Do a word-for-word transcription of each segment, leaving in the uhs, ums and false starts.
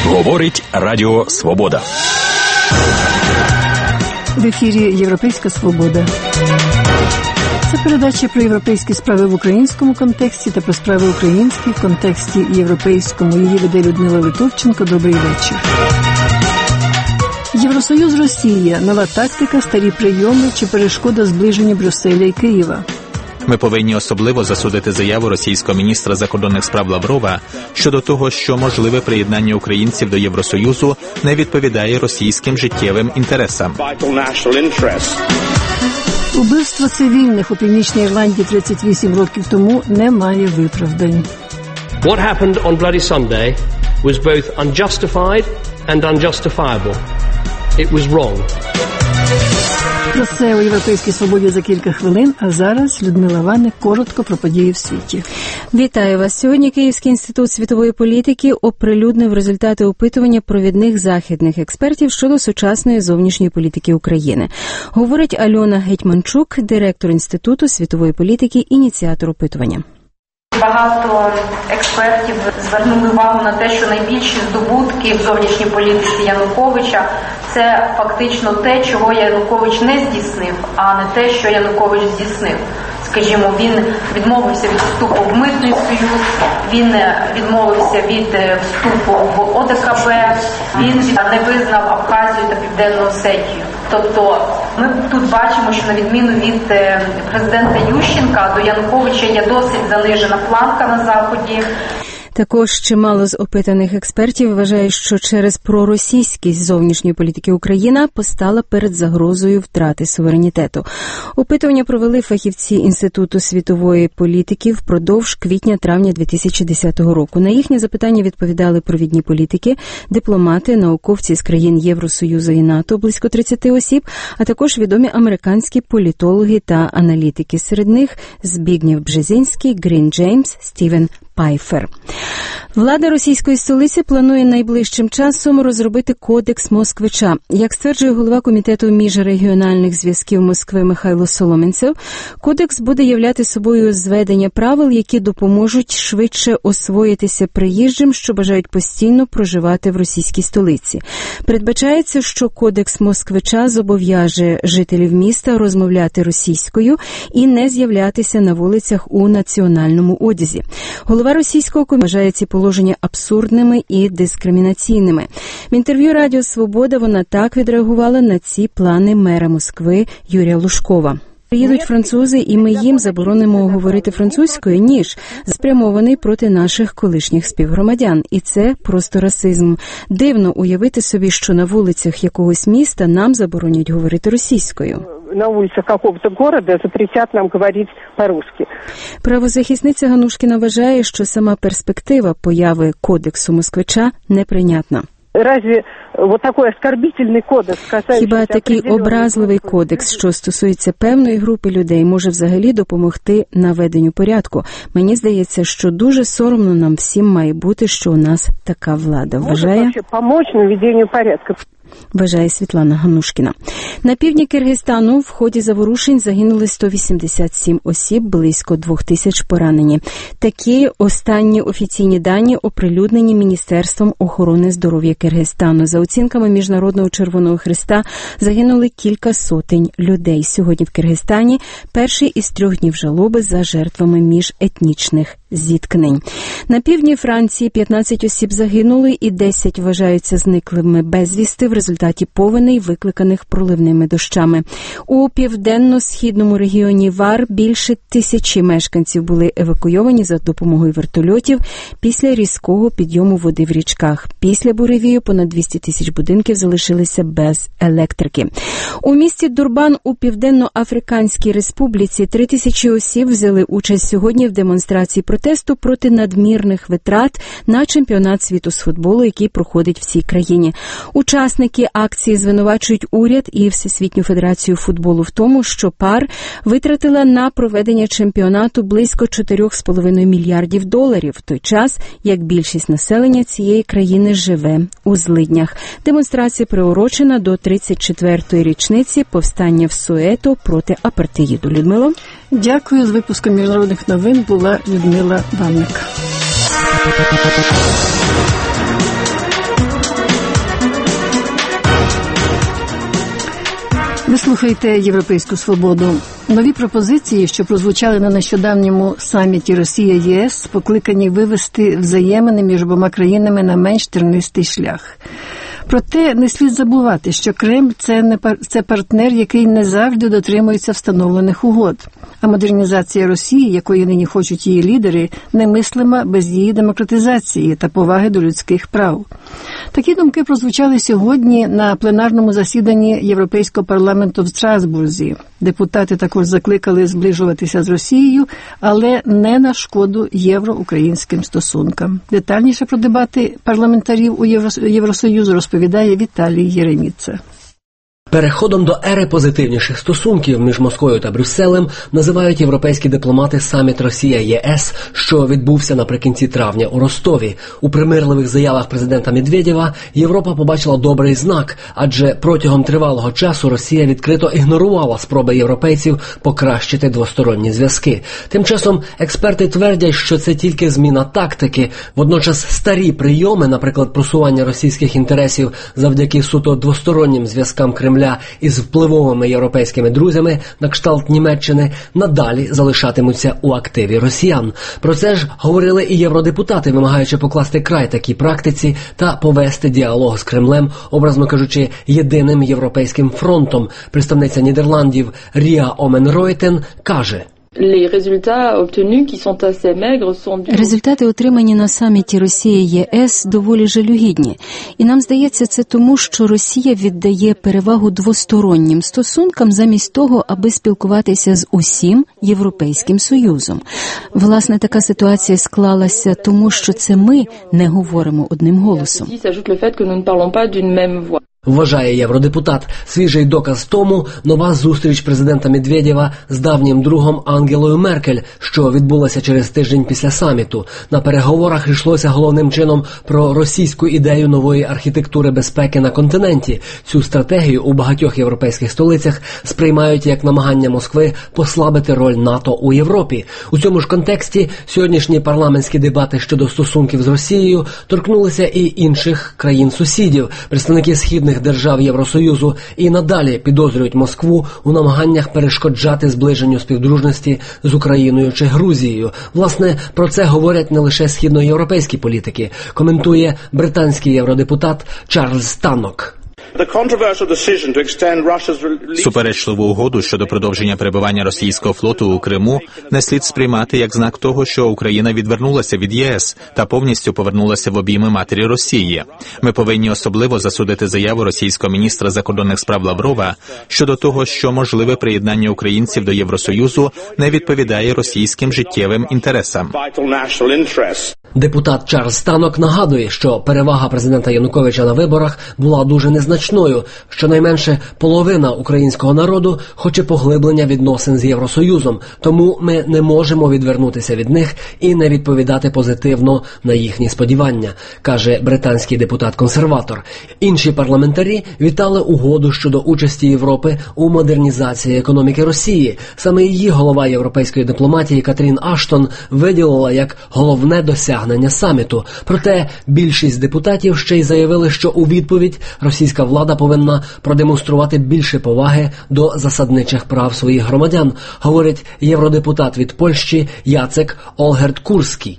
Говорить Радіо Свобода. В ефірі «Європейська свобода». Це передача про європейські справи в українському контексті та про справи українські в контексті європейському. Її веде Людмила Литовченко. Добрий вечір. Євросоюз Росія. Нова тактика, старі прийоми чи перешкода зближення Брюсселя і Києва. Ми повинні особливо засудити заяву російського міністра закордонних справ Лаврова щодо того, що можливе приєднання українців до Євросоюзу не відповідає російським життєвим інтересам. Убивство цивільних у Північній Ірландії тридцять вісім років тому не має виправдань. What happened on Bloody Sunday was both unjustified and unjustifiable. It was wrong. Про це у «Європейській свободі» за кілька хвилин, а зараз Людмила Ванник коротко про події в світі. Вітаю вас. Сьогодні Київський інститут світової політики оприлюднив результати опитування провідних західних експертів щодо сучасної зовнішньої політики України. Говорить Альона Гетьманчук, директор Інституту світової політики, ініціатор опитування. Багато експертів звернули увагу на те, що найбільші здобутки в зовнішній політиці Януковича – це фактично те, чого Янукович не здійснив, а не те, що Янукович здійснив. Скажімо, він відмовився від вступу в Митний Союз, він відмовився від вступу в О Д К Б, він не визнав Абхазію та Південну Осетію. Тобто ми тут бачимо, що на відміну від президента Ющенка, до Януковича є досить занижена планка на Заході. Також чимало з опитаних експертів вважають, що через проросійськість зовнішньої політики Україна постала перед загрозою втрати суверенітету. Опитування провели фахівці Інституту світової політики впродовж квітня-травня дві тисячі десятого року. На їхні запитання відповідали провідні політики, дипломати, науковці з країн Євросоюзу і НАТО, близько тридцять осіб, а також відомі американські політологи та аналітики. Серед них Збігнєв Бжезінський, Грін Джеймс, Стівен Пайфер. Влада російської столиці планує найближчим часом розробити кодекс Москвича. Як стверджує голова Комітету міжрегіональних зв'язків Москви Михайло Соломінцев, кодекс буде являти собою зведення правил, які допоможуть швидше освоїтися приїжджим, що бажають постійно проживати в російській столиці. Передбачається, що кодекс Москвича зобов'яже жителів міста розмовляти російською і не з'являтися на вулицях у національному одязі. Голова російського комітету вважає ці положення абсурдними і дискримінаційними. В інтерв'ю Радіо Свобода вона так відреагувала на ці плани мера Москви Юрія Лужкова. Приїдуть французи, і ми їм заборонимо говорити французькою, ніж спрямований проти наших колишніх співгромадян. І це просто расизм. Дивно уявити собі, що на вулицях якогось міста нам заборонять говорити російською. На вулицях какого-то города запретять нам говорити по-русски. Правозахисниця Ганушкіна вважає, що сама перспектива появи кодексу Москвича неприйнятна. Разве вот такой оскорбительный кодекс, касаючийся... Хіба такий образливий кодекс, що стосується певної групи людей, може взагалі допомогти наведенню порядку? Мені здається, що дуже соромно нам всім має бути, що у нас така влада. Вважає... Може допомогти наведенню порядку. Вважає Світлана Ганушкіна. На півдні Киргизстану в ході заворушень загинули сто вісімдесят сім осіб, близько двох тисяч поранені. Такі останні офіційні дані оприлюднені Міністерством охорони здоров'я Киргизстану. За оцінками Міжнародного Червоного Хреста загинули кілька сотень людей. Сьогодні в Киргизстані перший із трьох днів жалоби за жертвами міжетнічних зіткнень. На півдні Франції п'ятнадцять осіб загинули і десять вважаються зниклими безвісти в результаті повеней, викликаних проливними дощами. У південно-східному регіоні Вар більше тисячі мешканців були евакуйовані за допомогою вертольотів після різкого підйому води в річках. Після буревію понад двісті тисяч будинків залишилися без електрики. У місті Дурбан у Південно-Африканській Республіці три тисячі осіб взяли участь сьогодні в демонстрації протесту проти надмірних витрат на чемпіонат світу з футболу, який проходить в цій країні. Учасники акції звинувачують уряд і Всесвітню федерацію футболу в тому, що ПАР витратила на проведення чемпіонату близько чотири з половиною мільярдів доларів, в той час, як більшість населення цієї країни живе у злиднях. Демонстрація приурочена до тридцять четвертої річниці повстання в Суето проти апартеїду. Людмило? Дякую. З випуском міжнародних новин була Людмила Ванник. слухаєте «Європейську свободу». Нові пропозиції, що прозвучали на нещодавньому саміті Росія-ЄС, покликані вивести взаємини між обома країнами на менш тернистий шлях. Проте не слід забувати, що Кремль – це, не пар... це партнер, який не завжди дотримується встановлених угод. А модернізація Росії, якої нині хочуть її лідери, немислима без її демократизації та поваги до людських прав. Такі думки прозвучали сьогодні на пленарному засіданні Європейського парламенту в Страсбурзі. Депутати також закликали зближуватися з Росією, але не на шкоду євро-українським стосункам. Детальніше про дебати парламентарів у Євросоюзу розповідає Віталій Єреміца. Переходом до ери позитивніших стосунків між Москвою та Брюсселем називають європейські дипломати саміт Росія-ЄС, що відбувся наприкінці травня у Ростові. У примирливих заявах президента Медведєва Європа побачила добрий знак, адже протягом тривалого часу Росія відкрито ігнорувала спроби європейців покращити двосторонні зв'язки. Тим часом експерти твердять, що це тільки зміна тактики. Водночас старі прийоми, наприклад, просування російських інтересів завдяки суто двостороннім зв'язкам Кремля із впливовими європейськими друзями на кшталт Німеччини, надалі залишатимуться у активі росіян. Про це ж говорили і євродепутати, вимагаючи покласти край такій практиці та повести діалог з Кремлем, образно кажучи, єдиним європейським фронтом. Представниця Нідерландів Ріа Омен-Ройтен каже: Результати, отримані на саміті Росія-ЄС, доволі жалюгідні. І нам здається, це тому, що Росія віддає перевагу двостороннім стосункам замість того, аби спілкуватися з усім Європейським Союзом. Власне, така ситуація склалася тому, що це ми не говоримо одним голосом. Вважає євродепутат. Свіжий доказ тому – нова зустріч президента Медведєва з давнім другом Ангелою Меркель, що відбулася через тиждень після саміту. На переговорах йшлося головним чином про російську ідею нової архітектури безпеки на континенті. Цю стратегію у багатьох європейських столицях сприймають як намагання Москви послабити роль НАТО у Європі. У цьому ж контексті сьогоднішні парламентські дебати щодо стосунків з Росією торкнулися і інших країн-сусідів. Представники східних держав Євросоюзу і надалі підозрюють Москву у намаганнях перешкоджати зближенню співдружності з Україною чи Грузією. Власне, про це говорять не лише східноєвропейські політики, коментує британський євродепутат Чарльз Таннок. Суперечливу угоду щодо продовження перебування російського флоту у Криму не слід сприймати як знак того, що Україна відвернулася від ЄС та повністю повернулася в обійми матері Росії. Ми повинні особливо засудити заяву російського міністра закордонних справ Лаврова щодо того, що можливе приєднання українців до Євросоюзу не відповідає російським життєвим інтересам. Депутат Чарльз Таннок нагадує, що перевага президента Януковича на виборах була дуже незначною. Щонайменше половина українського народу хоче поглиблення відносин з Євросоюзом, тому ми не можемо відвернутися від них і не відповідати позитивно на їхні сподівання, каже британський депутат-консерватор. Інші парламентарі вітали угоду щодо участі Європи у модернізації економіки Росії. Саме її голова європейської дипломатії Катрін Аштон виділила як головне досягнення саміту. Проте більшість депутатів ще й заявили, що у відповідь російська влада повинна продемонструвати більше поваги до засадничих прав своїх громадян, говорить євродепутат від Польщі Яцек Олгерт-Курський.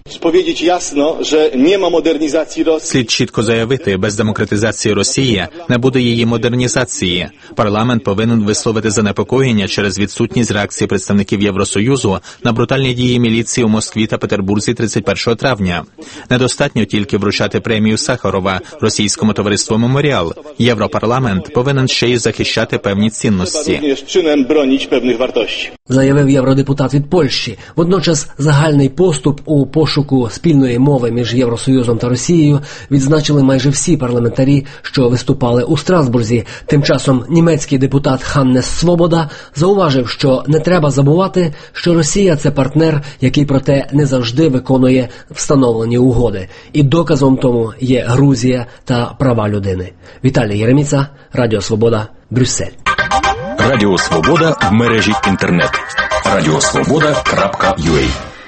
Слід чітко заявити, без демократизації Росії не буде її модернізації. Парламент повинен висловити занепокоєння через відсутність реакції представників Євросоюзу на брутальні дії міліції у Москві та Петербурзі тридцять першого травня. Недостатньо тільки вручати премію Сахарова російському товариству «Меморіал». Європарламент повинен ще й захищати певні цінності. Заявив євродепутат від Польщі. Водночас загальний поступ у пошуку спільної мови між Євросоюзом та Росією відзначили майже всі парламентарі, що виступали у Страсбурзі. Тим часом німецький депутат Ханнес Свобода зауважив, що не треба забувати, що Росія – це партнер, який проте не завжди виконує встановлені угоди. І доказом тому є Грузія та права людини. Віталій Єреміца, Радіо Свобода, Брюссель. Радіо Свобода в мережі інтернет. радіосвобода крапка ю а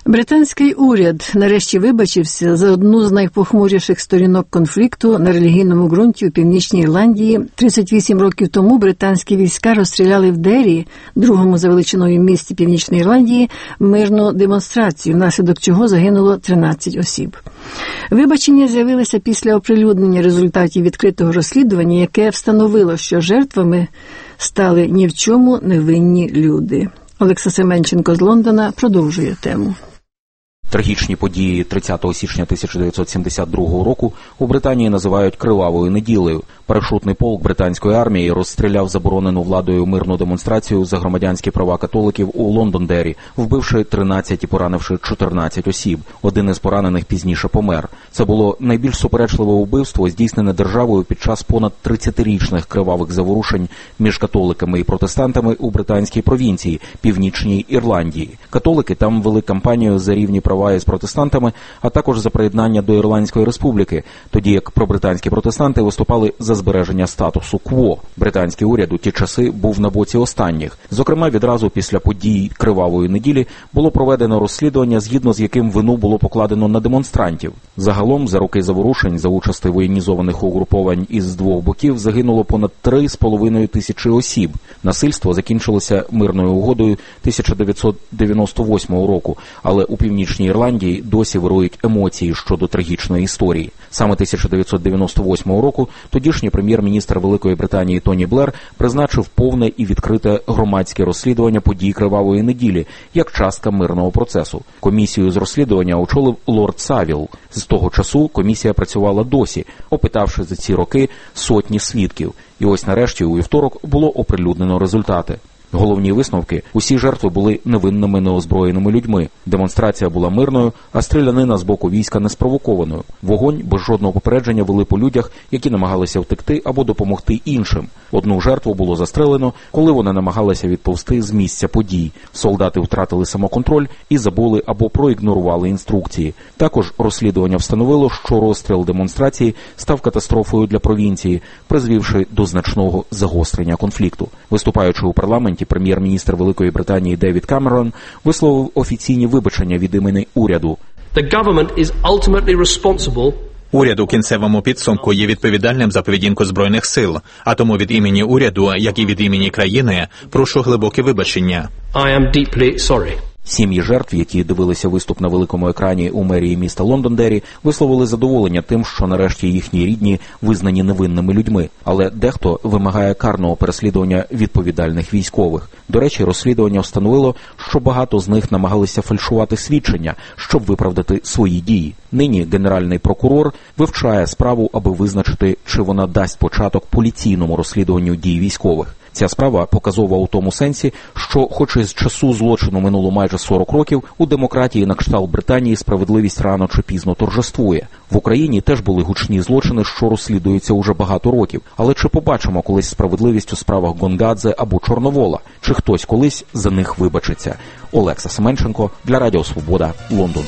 Британський уряд нарешті вибачився за одну з найпохмуріших сторінок конфлікту на релігійному ґрунті у Північній Ірландії. тридцять вісім років тому британські війська розстріляли в Дері, другому за величиною місті Північної Ірландії, мирну демонстрацію, внаслідок чого загинуло тринадцять осіб. Вибачення з'явилися після оприлюднення результатів відкритого розслідування, яке встановило, що жертвами стали ні в чому невинні люди. Олекса Семенченко з Лондона продовжує тему. Трагічні події тридцятого січня тисяча дев'ятсот сімдесят другого року у Британії називають «кривавою неділею». Парашутний полк британської армії розстріляв заборонену владою мирну демонстрацію за громадянські права католиків у Лондондері, вбивши тринадцять і поранивши чотирнадцять осіб. Один із поранених пізніше помер. Це було найбільш суперечливе вбивство, здійснене державою під час понад тридцятирічних кривавих заворушень між католиками і протестантами у британській провінції Північній Ірландії. Католики там вели кампанію за рівні права із протестантами, а також за приєднання до Ірландської республіки, тоді як пробританські протестанти виступали за збереження статусу кво. Британський уряд у ті часи був на боці останніх. Зокрема, відразу після подій «Кривавої неділі» було проведено розслідування, згідно з яким вину було покладено на демонстрантів. Загалом, за роки заворушень за участи воєнізованих угруповань із двох боків загинуло понад три з половиною тисячі осіб. Насильство закінчилося мирною угодою тисяча дев'ятсот дев'яносто восьмого року, але у Північній Ірландії досі вирують емоції щодо трагічної історії. Саме тисяча дев'ятсот дев'яносто восьмого року тодішній прем'єр-міністр Великої Британії Тоні Блер призначив повне і відкрите громадське розслідування подій «Кривавої неділі» як частка мирного процесу. Комісію з розслідування очолив лорд Савіл. З того часу комісія працювала досі, опитавши за ці роки сотні свідків. І ось нарешті у вівторок було оприлюднено результати. Головні висновки – усі жертви були невинними неозброєними людьми. Демонстрація була мирною, а стрілянина з боку війська неспровокованою. Вогонь без жодного попередження вели по людях, які намагалися втекти або допомогти іншим. Одну жертву було застрелено, коли вона намагалася відповзти з місця подій. Солдати втратили самоконтроль і забули або проігнорували інструкції. Також розслідування встановило, що розстріл демонстрації став катастрофою для провінції, призвівши до значного загострення конфлікту. Виступаючи у парламенті, прем'єр-міністр Великої Британії Девід Камерон висловив офіційні вибачення від імені уряду. The government is ultimately responsible. Уряд у кінцевому підсумку є відповідальним за поведінку Збройних сил, а тому від імені уряду, як і від імені країни, прошу глибоке вибачення. I am deeply sorry. Сім'ї жертв, які дивилися виступ на великому екрані у мерії міста Лондондері, висловили задоволення тим, що нарешті їхні рідні визнані невинними людьми. Але дехто вимагає карного переслідування відповідальних військових. До речі, розслідування встановило, що багато з них намагалися фальшувати свідчення, щоб виправдати свої дії. Нині генеральний прокурор вивчає справу, аби визначити, чи вона дасть початок поліційному розслідуванню дій військових. Ця справа показова у тому сенсі, що хоч із часу злочину минуло майже сорок років, у демократії на кшталт Британії справедливість рано чи пізно торжествує. В Україні теж були гучні злочини, що розслідуються уже багато років. Але чи побачимо колись справедливість у справах Гонгадзе або Чорновола? Чи хтось колись за них вибачиться? Олекса Семенченко для Радіо Свобода, Лондон.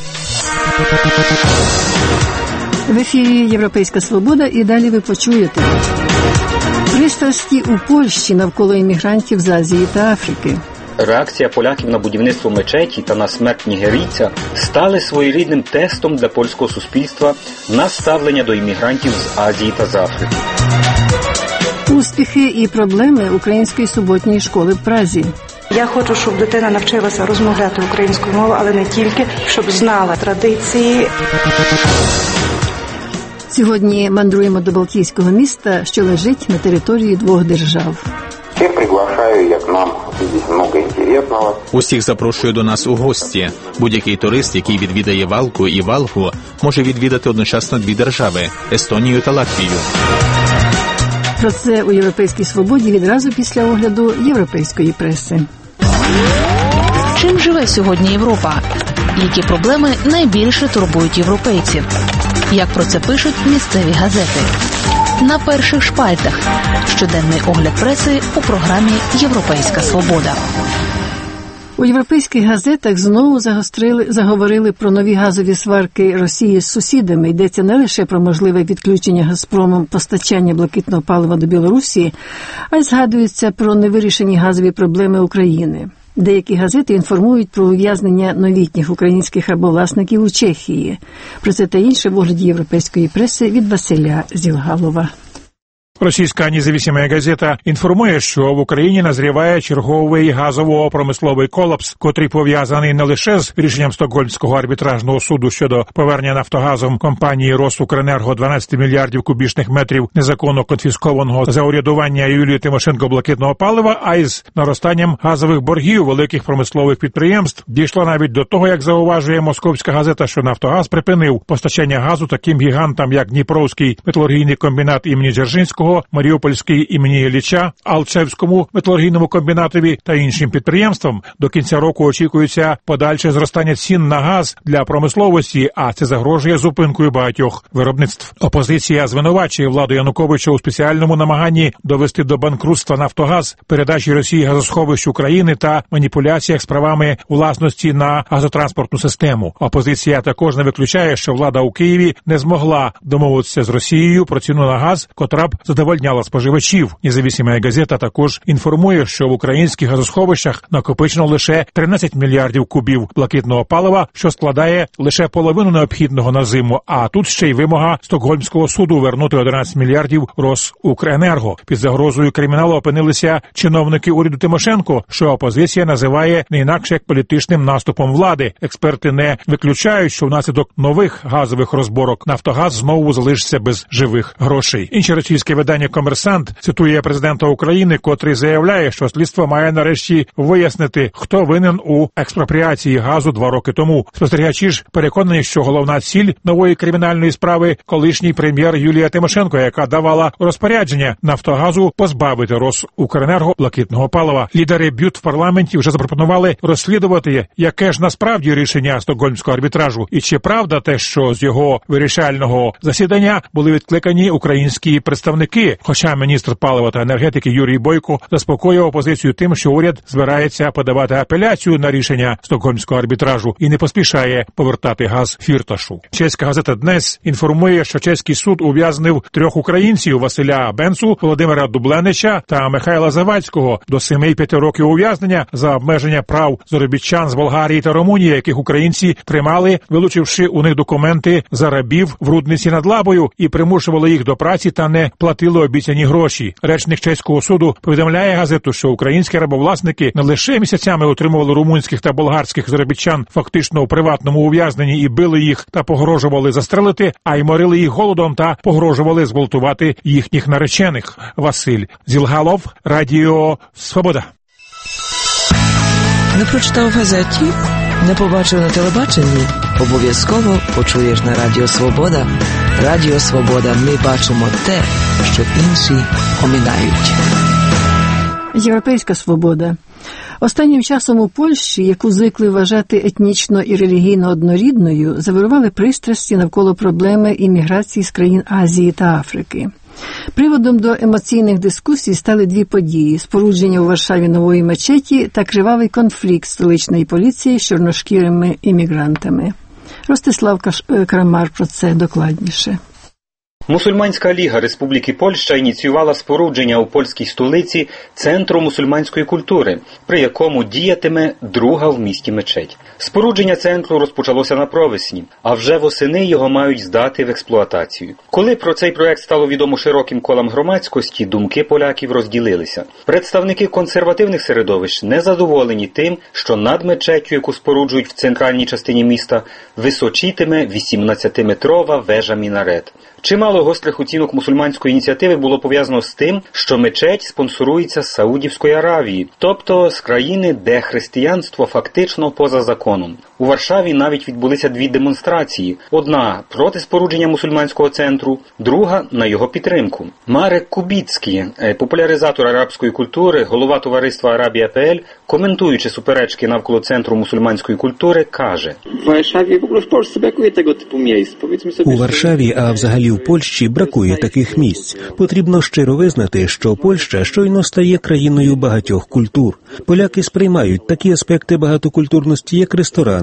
В ефірі «Європейська свобода» і далі ви почуєте. Пристрасті у Польщі навколо іммігрантів з Азії та Африки. Реакція поляків на будівництво мечеті та на смерть нігерійця стали своєрідним тестом для польського суспільства на ставлення до іммігрантів з Азії та з Африки. Успіхи і проблеми української суботньої школи в Празі. Я хочу, щоб дитина навчилася розмовляти українською мовою, але не тільки, щоб знала традиції. Сьогодні мандруємо до Балтійського міста, що лежить на території двох держав. Всіх приглашаю, як нам бачити багато інтересного. Усіх запрошую до нас у гості. Будь-який турист, який відвідає Валку і Валгу, може відвідати одночасно дві держави – Естонію та Латвію. Про це у «Європейській свободі» відразу після огляду європейської преси. Чим живе сьогодні Європа? Які проблеми найбільше турбують європейців? Як про це пишуть місцеві газети? На перших шпальтах. Щоденний огляд преси у програмі «Європейська свобода». У європейських газетах знову загострили, заговорили про нові газові сварки Росії з сусідами. Йдеться не лише про можливе відключення «Газпромом» постачання блакитного палива до Білорусі, а й згадується про невирішені газові проблеми України. Деякі газети інформують про ув'язнення новітніх українських рабовласників у Чехії. Про це та інше в огляді європейської преси від Василя Зілгалова. Російська независима газета інформує, що в Україні назріває черговий газово-промисловий колапс, котрий пов'язаний не лише з рішенням Стокгольмського арбітражного суду щодо повернення Нафтогазом компанії «Росукренерго» дванадцять мільярдів кубічних метрів незаконно конфіскованого за урядування Юлії Тимошенко блакитного палива, а й з наростанням газових боргів великих промислових підприємств. Дійшло навіть до того, як зауважує московська газета, що Нафтогаз припинив постачання газу таким гігантам, як Дніпровський металургійний комбінат імені Дзержинського, Маріупольський імені Ілліча, Алчевському металургійному комбінатові та іншим підприємствам. До кінця року очікується подальше зростання цін на газ для промисловості, а це загрожує зупинкою багатьох виробництв. Опозиція звинувачує владу Януковича у спеціальному намаганні довести до банкрутства Нафтогаз, передачі Росії газосховищ України та маніпуляціях з правами власності на газотранспортну систему. Опозиція також не виключає, що влада у Києві не змогла домовитися з Росією про ціну на газ, котра б задовольняла споживачів. Независима газета також інформує, що в українських газосховищах накопичено лише тринадцять мільярдів кубів блакитного палива, що складає лише половину необхідного на зиму, а тут ще й вимога Стокгольмського суду вернути одинадцять мільярдів Росукренерго. Під загрозою криміналу опинилися чиновники уряду Тимошенко, що опозиція називає не інакше як політичним наступом влади. Експерти не виключають, що внаслідок нових газових розборок Нафтогаз знову залишиться без живих грошей. Інші російське видання «Комерсант» цитує президента України, котрий заявляє, що слідство має нарешті вияснити, хто винен у експропріації газу два роки тому. Спостерігачі ж переконані, що головна ціль нової кримінальної справи – колишній прем'єр Юлія Тимошенко, яка давала розпорядження Нафтогазу позбавити Росукренерго блакитного палива. Лідери б'ют в парламенті вже запропонували розслідувати, яке ж насправді рішення Стокгольмського арбітражу, і чи правда те, що з його вирішального засідання були відкликані українські представники, хоча міністр палива та енергетики Юрій Бойко заспокоює опозицію тим, що уряд збирається подавати апеляцію на рішення Стокгольмського арбітражу і не поспішає повертати газ Фірташу. Чеська газета «Днес» інформує, що чеський суд ув'язнив трьох українців – Василя Бенцу, Володимира Дубленича та Михайла Завадського до семи і п'яти років ув'язнення за обмеження прав заробітчан з Болгарії та Румунії, яких українці тримали, вилучивши у них документи за рабів в Рудниці над Лабою, і примушували їх до праці та не платили обіцяні гроші. Речник чеського суду повідомляє газету, що українські рабовласники не лише місяцями утримували румунських та болгарських заробітчан фактично у приватному ув'язненні і били їх та погрожували застрелити, а й морили їх голодом та погрожували зґвалтувати їхніх наречених. Василь Зілгалов, Радіо Свобода. Не прочитав в газеті? Не побачив на телебаченні? Обов'язково почуєш на Радіо Свобода. Радіо Свобода. Ми бачимо те, що інші оминають. Європейська свобода. Останнім часом у Польщі, яку звикли вважати етнічно і релігійно однорідною, завирували пристрасті навколо проблеми імміграції з країн Азії та Африки. Приводом до емоційних дискусій стали дві події – спорудження у Варшаві нової мечеті та кривавий конфлікт столичної поліції з чорношкірими іммігрантами. Ростислав Крамар про це докладніше. Мусульманська ліга Республіки Польща ініціювала спорудження у польській столиці Центру мусульманської культури, при якому діятиме друга в місті мечеть. Спорудження центру розпочалося на провесні, а вже восени його мають здати в експлуатацію. Коли про цей проект стало відомо широким колам громадськості, думки поляків розділилися. Представники консервативних середовищ незадоволені тим, що над мечеттю, яку споруджують в центральній частині міста, височитиме вісімнадцятиметрова вежа мінарет. Чимало гострих оцінок мусульманської ініціативи було пов'язано з тим, що мечеть спонсорується з Саудівської Аравії, тобто з країни, де християнство фактично поза законом. У Варшаві навіть відбулися дві демонстрації. Одна проти спорудження мусульманського центру, друга на його підтримку. Марек Кубіцький, популяризатор арабської культури, голова товариства Арабія.пл, коментуючи суперечки навколо Центру мусульманської культури, каже: В Варшаві, в Польщі бракує того типу місць. У Варшаві, а взагалі в Польщі бракує таких місць. Потрібно щиро визнати, що Польща щойно стає країною багатьох культур. Поляки сприймають такі аспекти багатокультурності, як ресторани,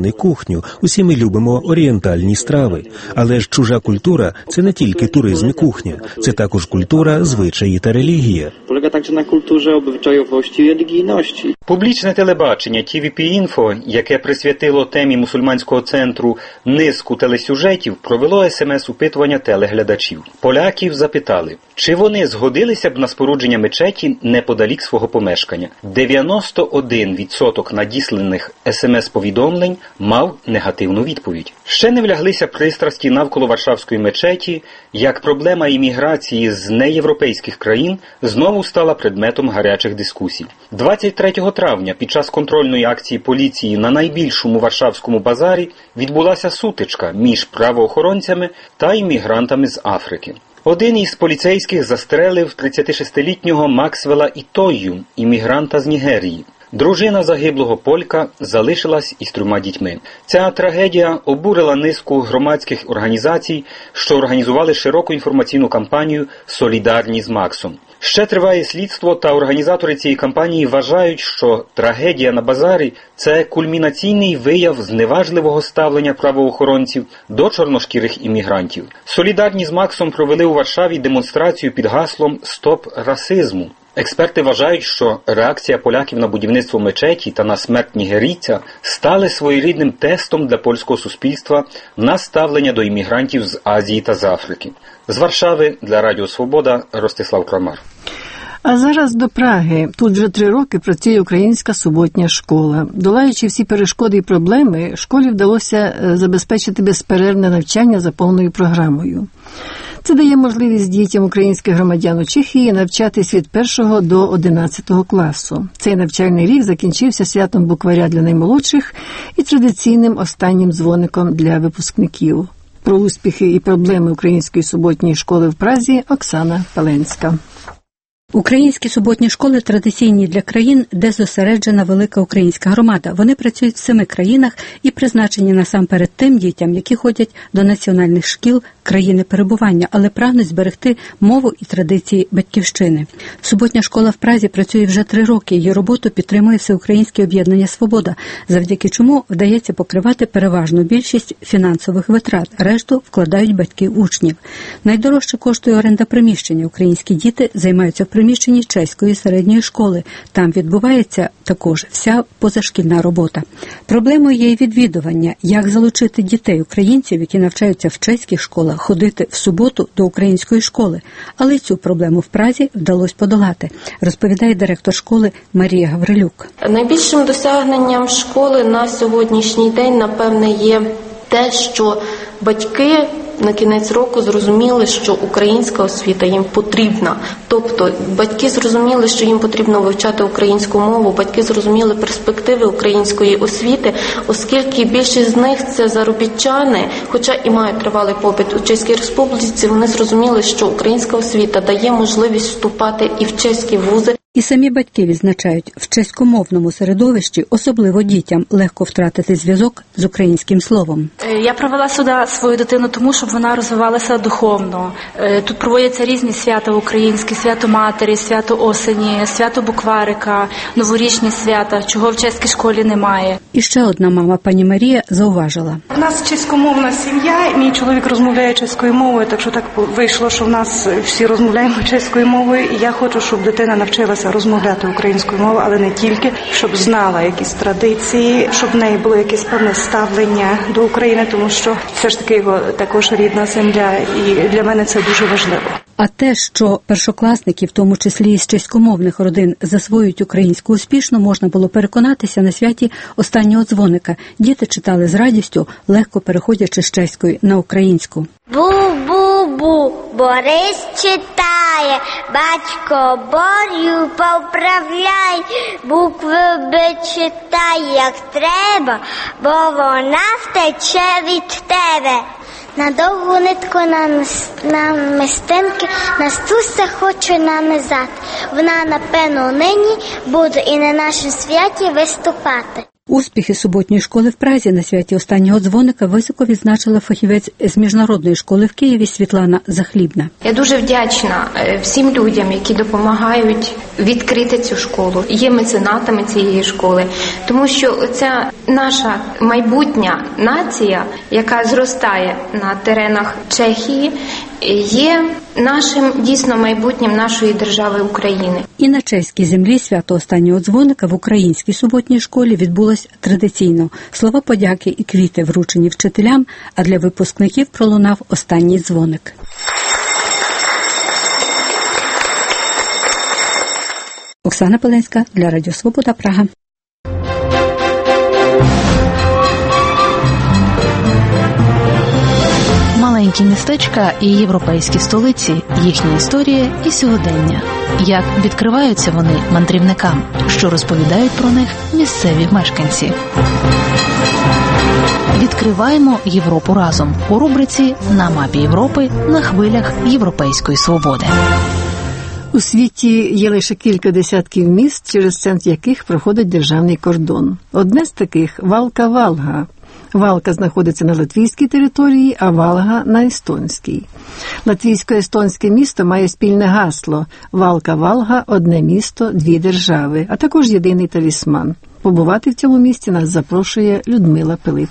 знати кухню. Усі ми любимо орієнтальні страви. Але ж чужа культура – це не тільки туризм і кухня. Це також культура, звичаї та релігія. Polega także na kulturze, obyczajowości i religijności. Публічне телебачення Ті Ві Пі-Інфо, яке присвятило темі мусульманського центру низку телесюжетів, провело ес-ем-ес-опитування телеглядачів. Поляків запитали, чи вони згодилися б на спорудження мечеті неподалік свого помешкання. дев'яносто один відсоток надісланих ес-ем-ес-повідомлень мав негативну відповідь. Ще не вляглися пристрасті навколо Варшавської мечеті, як проблема імміграції з неєвропейських країн знову стала предметом гарячих дискусій. двадцять третього травня під час контрольної акції поліції на найбільшому Варшавському базарі відбулася сутичка між правоохоронцями та іммігрантами з Африки. Один із поліцейських застрелив тридцятишестилітнього Максвела Ітою, іммігранта з Нігерії. Дружина загиблого полька залишилась із трьома дітьми. Ця трагедія обурила низку громадських організацій, що організували широку інформаційну кампанію «Солідарні з Максом». Ще триває слідство, та організатори цієї кампанії вважають, що трагедія на базарі – це кульмінаційний вияв зневажливого ставлення правоохоронців до чорношкірих іммігрантів. «Солідарні з Максом» провели у Варшаві демонстрацію під гаслом «Стоп расизму». Експерти вважають, що реакція поляків на будівництво мечеті та на смерть нігерійця стали своєрідним тестом для польського суспільства на ставлення до іммігрантів з Азії та з Африки. З Варшави для Радіо Свобода Ростислав Крамар. А зараз до Праги. Тут вже три роки працює українська суботня школа. Долаючи всі перешкоди і проблеми, школі вдалося забезпечити безперервне навчання за повною програмою. Це дає можливість дітям українських громадян у Чехії навчатись від першого до одинадцятого класу. Цей навчальний рік закінчився святом букваря для наймолодших і традиційним останнім дзвоником для випускників. Про успіхи і проблеми української суботньої школи в Празі Оксана Паленська. Українські суботні школи традиційні для країн, де зосереджена велика українська громада. Вони працюють в семи країнах і призначені насамперед тим дітям, які ходять до національних шкіл країни перебування, але прагнуть зберегти мову і традиції батьківщини. Суботня школа в Празі працює вже три роки. Її роботу підтримує Всеукраїнське об'єднання «Свобода», завдяки чому вдається покривати переважну більшість фінансових витрат. Решту вкладають батьки учнів. Найдорожче коштує оренда приміщення. Українські діти займаються в приміщенні чеської середньої школи. Там відбувається також вся позашкільна робота. Проблемою є і відвідування. Як залучити дітей українців, які навчаються в чеських школах, ходити в суботу до української школи. Але цю проблему в Празі вдалося подолати, розповідає директор школи Марія Гаврилюк. Найбільшим досягненням школи на сьогоднішній день, напевне, є те, що батьки на кінець року зрозуміли, що українська освіта їм потрібна. Тобто батьки зрозуміли, що їм потрібно вивчати українську мову, батьки зрозуміли перспективи української освіти, оскільки більшість з них це заробітчани, хоча і мають тривалий попит у Чеській Республіці, вони зрозуміли, що українська освіта дає можливість вступати і в чеські вузи. І самі батьки відзначають, в чеськомовному середовищі, особливо дітям, легко втратити зв'язок з українським словом. Я привела сюди свою дитину тому, щоб вона розвивалася духовно. Тут проводяться різні свята українські, свято Матері, свято осені, свято букварика, новорічні свята, чого в чеській школі немає. І ще одна мама, пані Марія, зауважила. У нас чеськомовна сім'я, мій чоловік розмовляє чеською мовою, так що так вийшло, що в нас всі розмовляємо чеською мовою, і я хочу, щоб дитина навчилася розмовляти українською мовою, але не тільки, щоб знала якісь традиції, щоб в неї було якесь певне ставлення до України, тому що все ж таки його також рідна земля, і для мене це дуже важливо. А те, що першокласники, в тому числі із чеськомовних родин, засвоюють українську успішно, можна було переконатися на святі останнього дзвоника. Діти читали з радістю, легко переходячи з чеської на українську. Бу-бу-бу, Борис читає, батько Борю поправляй, букви читай як треба, бо вона втече від тебе. На довгу нитку на мистинки, на стуся хочу нанизати. Вона, напевно, нині буде і на нашому святі виступати. Успіхи суботньої школи в Празі на святі останнього дзвоника високо відзначила фахівець з міжнародної школи в Києві Світлана Захлібна. Я дуже вдячна всім людям, які допомагають відкрити цю школу, є меценатами цієї школи, тому що це наша майбутня нація, яка зростає на теренах Чехії, є нашим дійсно майбутнім нашої держави України. І на чеській землі свято останнього дзвоника в українській суботній школі відбулось традиційно. Слова подяки і квіти вручені вчителям, а для випускників пролунав останній дзвоник. Оксана Пеленська для Радіо Свобода, Прага. Маленькі містечка і європейські столиці, їхня історія і сьогодення. Як відкриваються вони мандрівникам, що розповідають про них місцеві мешканці. Відкриваємо Європу разом у рубриці «На мапі Європи» на хвилях Європейської свободи. У світі є лише кілька десятків міст, через центр яких проходить державний кордон. Одне з таких – Валка-Валга. Валка знаходиться на латвійській території, а Валга – на естонській. Латвійсько-естонське місто має спільне гасло «Валка-Валга – одне місто, дві держави», а також єдиний талісман. Побувати в цьому місті нас запрошує Людмила Пилип.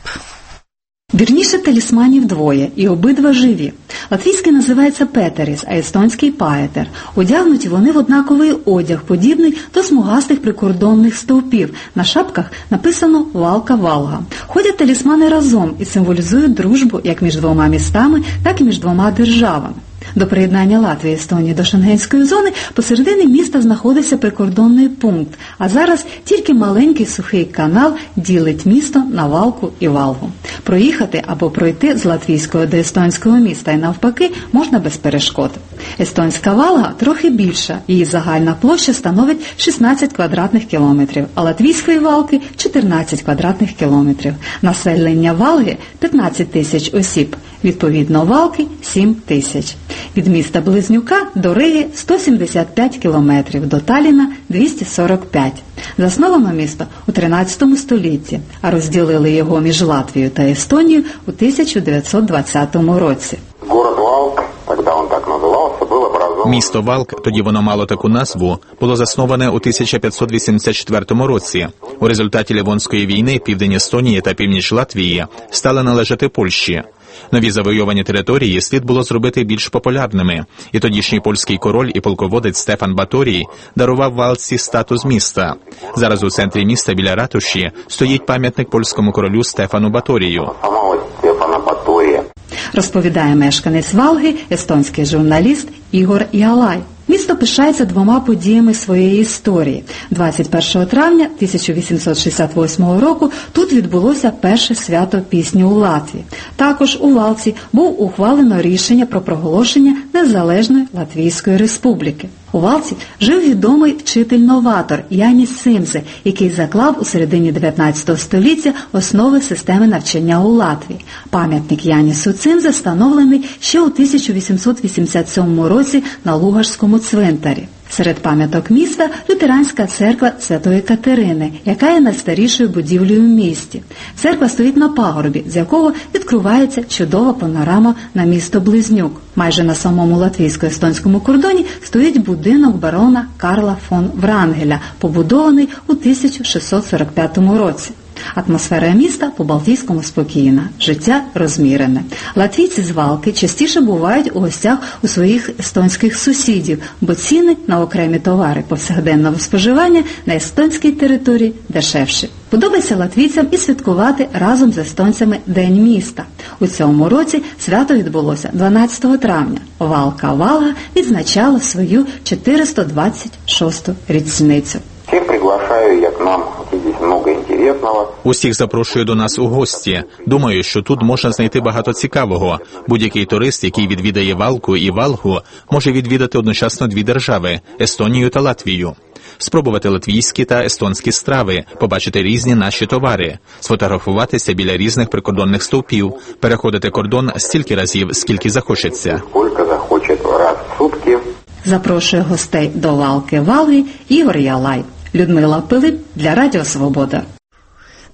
Вірніше, талісманів двоє, і обидва живі. Латвійський називається Петеріс, а естонський Паетер. Одягнуті вони в однаковий одяг, подібний до смугастих прикордонних стовпів. На шапках написано «Валка-Валга». Ходять талісмани разом і символізують дружбу як між двома містами, так і між двома державами. До приєднання Латвії і Естонії до Шенгенської зони посередині міста знаходиться прикордонний пункт, а зараз тільки маленький сухий канал ділить місто на Валку і Валгу. Проїхати або пройти з латвійського до естонського міста і навпаки можна без перешкод. Естонська Валга трохи більша, її загальна площа становить шістнадцять квадратних кілометрів, а латвійської Валки – чотирнадцять квадратних кілометрів. Населення Валги – п'ятнадцять тисяч осіб, відповідно Валки – сім тисяч. Від міста Близнюка до Риги сто сімдесят п'ять кілометрів, до Талліна – двісті сорок п'ять. Засновано місто у тринадцятому столітті, а розділили його між Латвією та Естонією у тисяча дев'ятсот двадцятому році. Город Валк, тоді він так називався, був образований. Місто Валк, тоді воно мало таку назву, було засноване у тисяча п'ятсот вісімдесят четвертому році. У результаті Ливонської війни південь Естонії та північ Латвії стали належати Польщі. Нові завойовані території слід було зробити більш популярними, і тодішній польський король і полководець Стефан Баторій дарував Валці статус міста. Зараз у центрі міста біля ратуші стоїть пам'ятник польському королю Стефану Баторію. Стефана Баторія. Розповідає мешканець Валги, естонський журналіст Ігор Ялай. Місто пишається двома подіями своєї історії. двадцять першого травня тисяча вісімсот шістдесят восьмого року тут відбулося перше свято пісні у Латвії. Також у Валці був ухвалено рішення про проголошення Незалежної Латвійської Республіки. У Валці жив відомий вчитель-новатор Яніс Симзе, який заклав у середині дев'ятнадцятого століття основи системи навчання у Латвії. Пам'ятник Янісу Симзе встановлений ще у тисяча вісімсот вісімдесят сьомому році на Лугарському цвинтарі. Серед пам'яток міста – лютеранська церква Святої Катерини, яка є найстарішою будівлею в місті. Церква стоїть на пагорбі, з якого відкривається чудова панорама на місто Близнюк. Майже на самому латвійсько-естонському кордоні стоїть будинок барона Карла фон Врангеля, побудований у тисяча шістсот сорок п'ятому році. Атмосфера міста по-балтійському спокійна, життя розмірене. Латвійці з Валки частіше бувають у гостях у своїх естонських сусідів, бо ціни на окремі товари повсякденного споживання на естонській території дешевші. Подобається латвійцям і святкувати разом з естонцями День міста. У цьому році свято відбулося дванадцятого травня. Валка-Валга відзначала свою чотириста двадцять шосту річницю. Всіх приглашаю, як нам здесь много інтересного. Усіх запрошую до нас у гості. Думаю, що тут можна знайти багато цікавого. Будь-який турист, який відвідає Валку і Валгу, може відвідати одночасно дві держави – Естонію та Латвію. Спробувати латвійські та естонські страви, побачити різні наші товари, сфотографуватися біля різних прикордонних стовпів, переходити кордон стільки разів, скільки захочеться. Скільки захоче раз в сутки. Запрошує гостей до Валки-Валги Ігор Ялай. Людмила Пилип для Радіо Свобода.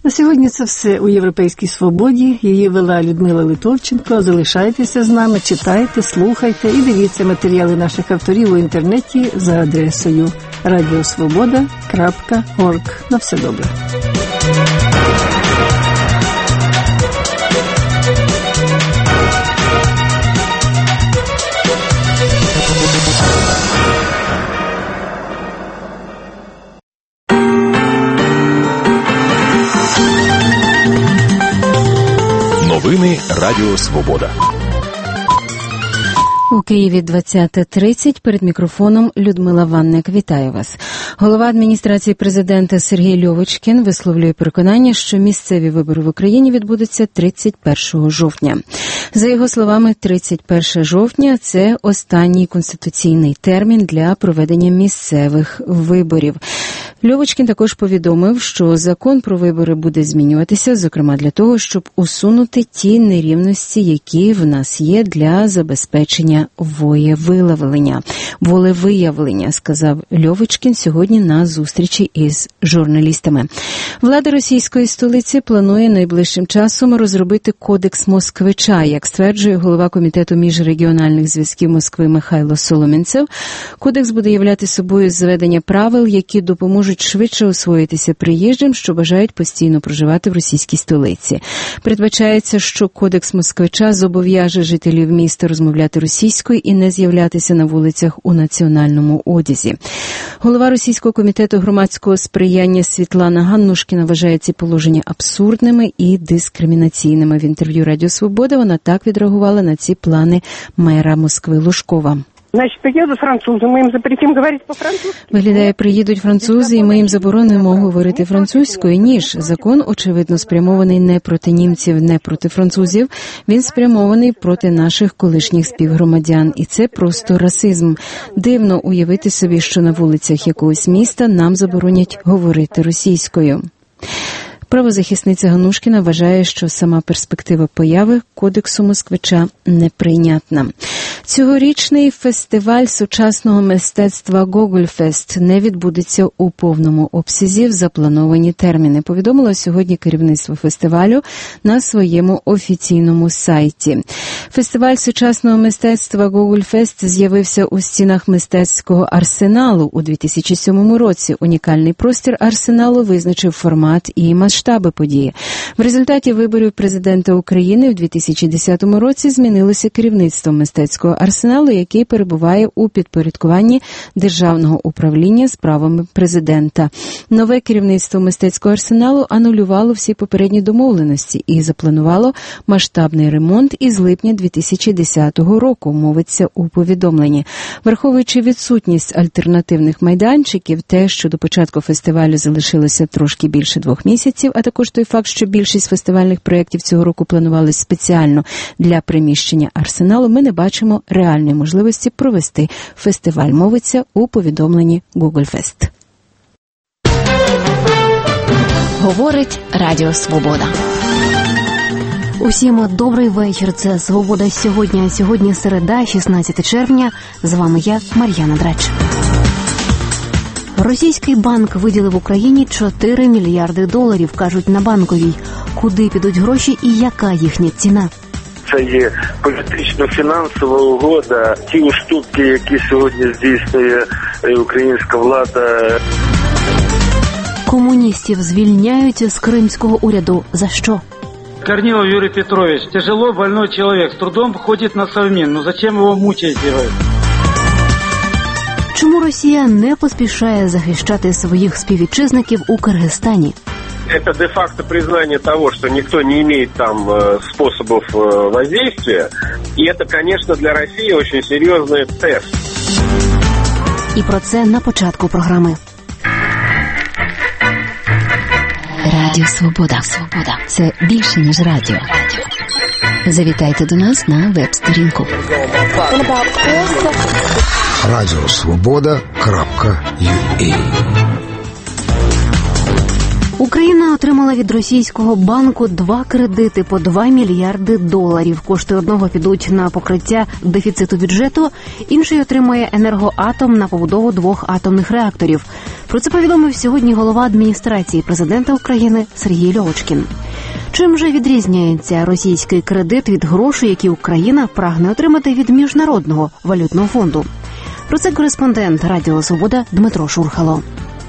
На сьогодні це все у «Європейській свободі». Її вела Людмила Литовченко. Залишайтеся з нами, читайте, слухайте і дивіться матеріали наших авторів у інтернеті за адресою радіосвобода крапка орг. На все добре. Новини Радіо Свобода. У Києві двадцята тридцять. Перед мікрофоном Людмила Ванник. Вітаю вас. Голова адміністрації президента Сергій Льовочкін висловлює переконання, що місцеві вибори в Україні відбудуться тридцять першого жовтня. За його словами, тридцять перше жовтня – це останній конституційний термін для проведення місцевих виборів. Льовочкін також повідомив, що закон про вибори буде змінюватися, зокрема для того, щоб усунути ті нерівності, які в нас є для забезпечення волевиявлення. Волевиявлення, сказав Льовочкін сьогодні на зустрічі із журналістами. Влада російської столиці планує найближчим часом розробити кодекс москвича, як стверджує голова комітету міжрегіональних зв'язків Москви Михайло Соломінцев. Кодекс буде являти собою зведення правил, які допоможуть швидше освоїтися приїжджим, що бажають постійно проживати в російській столиці. Передбачається, що кодекс москвича зобов'яже жителів міста розмовляти російською і не з'являтися на вулицях у національному одязі. Голова Російського комітету громадського сприяння Світлана Ганнушкіна вважає ці положення абсурдними і дискримінаційними. В інтерв'ю Радіо Свобода вона так відреагувала на ці плани мера Москви Лужкова. Значит, приедут французы, мы им запретим говорить по-французски? Виглядає, приїдуть французи, і ми їм заборонимо говорити французькою. Ні ж, закон, очевидно, спрямований не проти німців, не проти французів. Він спрямований проти наших колишніх співгромадян. І це просто расизм. Дивно уявити собі, що на вулицях якогось міста нам заборонять говорити російською. Правозахисниця Ганушкіна вважає, що сама перспектива появи кодексу москвича неприйнятна. Цьогорічний фестиваль сучасного мистецтва «Гогольфест» не відбудеться у повному обсязі в заплановані терміни, повідомило сьогодні керівництво фестивалю на своєму офіційному сайті. Фестиваль сучасного мистецтва «Гогольфест» з'явився у стінах мистецького арсеналу у дві тисячі сьомому році. Унікальний простір арсеналу визначив формат і масштаби події. В результаті виборів президента України в дві тисячі десятому році змінилося керівництво мистецького арсеналу, який перебуває у підпорядкуванні Державного управління справами президента. Нове керівництво мистецького арсеналу анулювало всі попередні домовленості і запланувало масштабний ремонт із липня дві тисячі десятого року, мовиться у повідомленні. Враховуючи відсутність альтернативних майданчиків, те, що до початку фестивалю залишилося трошки більше двох місяців, а також той факт, що більшість фестивальних проєктів цього року планувалися спеціально для приміщення арсеналу, ми не бачимо реальної можливості провести фестиваль, мовиться у повідомленні «Гогольфест». Говорить Радіо Свобода. Усім добрий вечір. Це «Свобода сьогодні». Сьогодні середа, шістнадцяте червня. З вами я, Мар'яна Драч. Російський банк виділив Україні чотири мільярди доларів, кажуть на Банковій. Куди підуть гроші і яка їхня ціна? Це є політично-фінансова угода. Ті уступки, які сьогодні здійснює українська влада. Комуністів звільняють з кримського уряду. За що? Корнилов Юрий Петрович, тяжело больной человек, с трудом ходит на Совмин. Ну зачем его мучать делать? Чому Росія не поспішає захищати своїх співвітчизників у Киргизстані? Это де-факто признание того, что никто не имеет там э, способов э, воздействия. И это, конечно, для России очень серьезный тест. І про це на початку програми. Радіо Свобода. Свобода. Це більше, ніж радіо. Завітайте до нас на веб-сторінку. радіосвобода крапка ю а. Україна отримала від російського банку два кредити по два мільярди доларів. Кошти одного підуть на покриття дефіциту бюджету, інший отримає «Енергоатом» на побудову двох атомних реакторів. Про це повідомив сьогодні голова адміністрації президента України Сергій Льовочкін. Чим же відрізняється російський кредит від грошей, які Україна прагне отримати від Міжнародного валютного фонду? Про це кореспондент Радіо Свобода Дмитро Шурхало.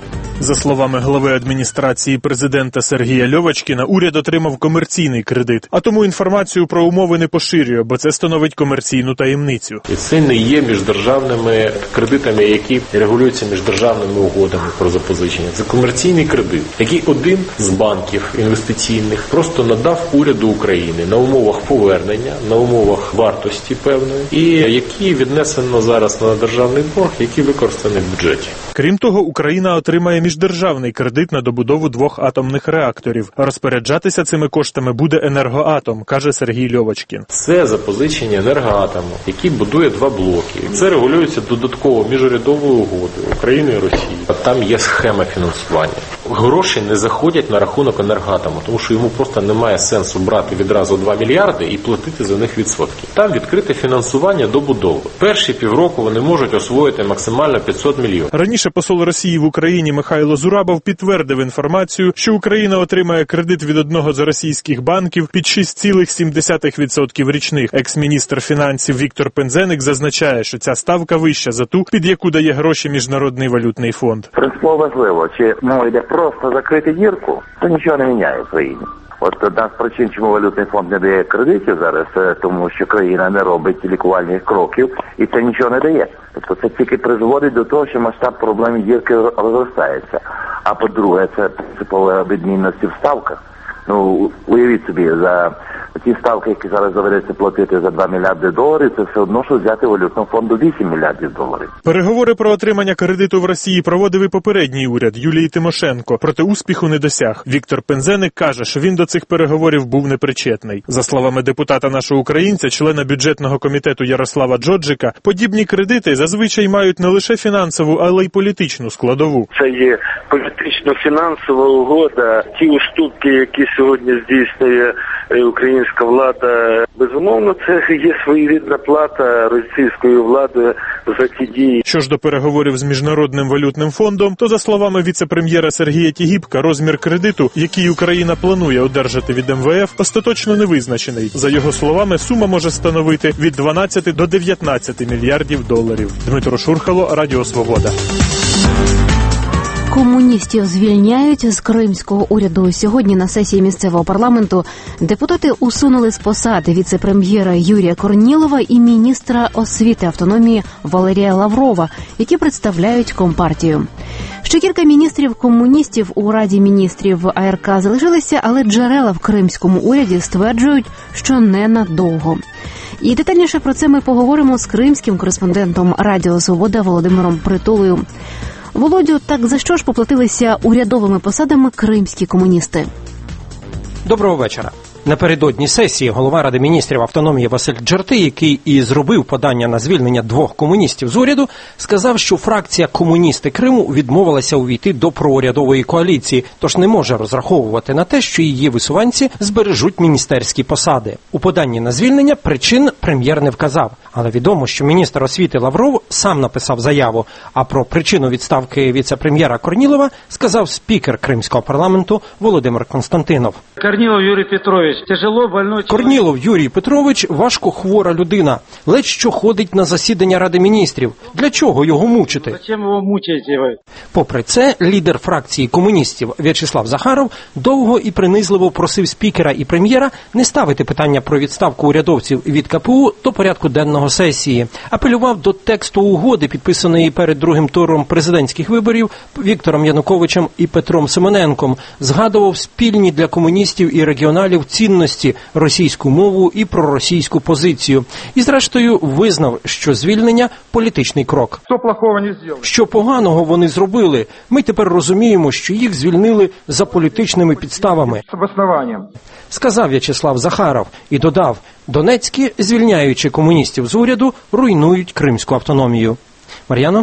За словами голови адміністрації президента Сергія Льовочкіна, уряд отримав комерційний кредит, а тому інформацію про умови не поширює, бо це становить комерційну таємницю. І це не є міждержавними кредитами, які регулюються міждержавними угодами про запозичення. Це комерційний кредит, який один з банків інвестиційних просто надав уряду України на умовах повернення, на умовах вартості певної, і які віднесено зараз на державний борг, який використаний в бюджеті. Крім того, Україна отримає міждержавний кредит на добудову двох атомних реакторів. Розпоряджатися цими коштами буде «Енергоатом», каже Сергій Льовочкін. Це запозичення «Енергоатому», який будує два блоки. Це регулюється додатково міжурядовою угодою України і Росії. А там є схема фінансування. Гроші не заходять на рахунок «Енергоатому», тому що йому просто немає сенсу брати відразу два мільярди і платити за них відсотки. Там відкрите фінансування добудови. Перші півроку вони можуть освоїти максимально п'ятсот мільйонів. Раніше посол Росії в Україні Михайло Зурабов підтвердив інформацію, що Україна отримає кредит від одного з російських банків під шість цілих сім десятих відсотка річних. Екс-міністр фінансів Віктор Пензеник зазначає, що ця ставка вища за ту, під яку дає гроші Міжнародний валютний фонд. Принципово важливо, чи мова йде просто закрити дірку, то нічого не міняє в країні. От одна з причин, чому валютний фонд не дає кредитів зараз, тому що країна не робить лікувальних кроків, і це нічого не дає. Тобто це тільки призводить до того, що масштаб проблеми дірки розростається. А по-друге, це принципові відмінності в ставках. Ну, уявіть собі, за ті ставки, які зараз доведеться платити за два мільярди доларів, це все одно, що взяти валютного фонду вісім мільярдів доларів. Переговори про отримання кредиту в Росії проводив і попередній уряд Юлії Тимошенко, проте успіху не досяг. Віктор Пензеник каже, що він до цих переговорів був непричетний. За словами депутата нашого українця, члена бюджетного комітету Ярослава Джоджика, подібні кредити зазвичай мають не лише фінансову, але й політичну складову. Це є політично-фінансова угода, ті уступки, які сьогодні здійснює українська влада, безумовно, це є своєрідна плата російської влади за ті дії. Що ж до переговорів з Міжнародним валютним фондом, то за словами віце-прем'єра Сергія Тігіпка, розмір кредиту, який Україна планує одержати від ем ве еф, остаточно не визначений. За його словами, сума може становити від дванадцяти до дев'ятнадцяти мільярдів доларів. Дмитро Шурхало, Радіо Свобода. Комуністів звільняють з кримського уряду. Сьогодні на сесії місцевого парламенту депутати усунули з посади віце-прем'єра Юрія Корнілова і міністра освіти автономії Валерія Лаврова, які представляють Компартію. Ще кілька міністрів-комуністів у Раді міністрів а ер ка залишилися, але джерела в кримському уряді стверджують, що ненадовго. І детальніше про це ми поговоримо з кримським кореспондентом Радіо Свобода Володимиром Притулою. Володю, так за що ж поплатилися урядовими посадами кримські комуністи? Доброго вечора. Напередодні сесії голова Ради міністрів автономії Василь Джарти, який і зробив подання на звільнення двох комуністів з уряду, сказав, що фракція «Комуністи Криму» відмовилася увійти до проурядової коаліції, тож не може розраховувати на те, що її висуванці збережуть міністерські посади. У поданні на звільнення причин прем'єр не вказав, але відомо, що міністр освіти Лавров сам написав заяву, а про причину відставки віце-прем'єра Корнілова сказав спікер Кримського парламенту Володимир Константинов. Корнілов Юрій Петрович. Тяжело больной чоловік. Корнілов Юрій Петрович – важко хвора людина, ледь що ходить на засідання Ради міністрів. Для чого його мучити? Зачем його мучаєте ви? Попри це, лідер фракції комуністів В'ячеслав Захаров довго і принизливо просив спікера і прем'єра не ставити питання про відставку урядовців від ка пе у до порядку денного сесії. Апелював до тексту угоди, підписаної перед другим туром президентських виборів Віктором Януковичем і Петром Симоненком. Згадував спільні для комуністів і регіоналів цінності, російську мову і проросійську позицію. І зрештою визнав, що звільнення – політичний крок. Що плохого не зробили? Що поганого вони зробили? Ми тепер розуміємо, що їх звільнили за політичними підставами. З обоснованням. Сказав В'ячеслав Захаров і додав, донецькі, звільняючи комуністів з уряду, руйнують кримську автономію. Мар'яно?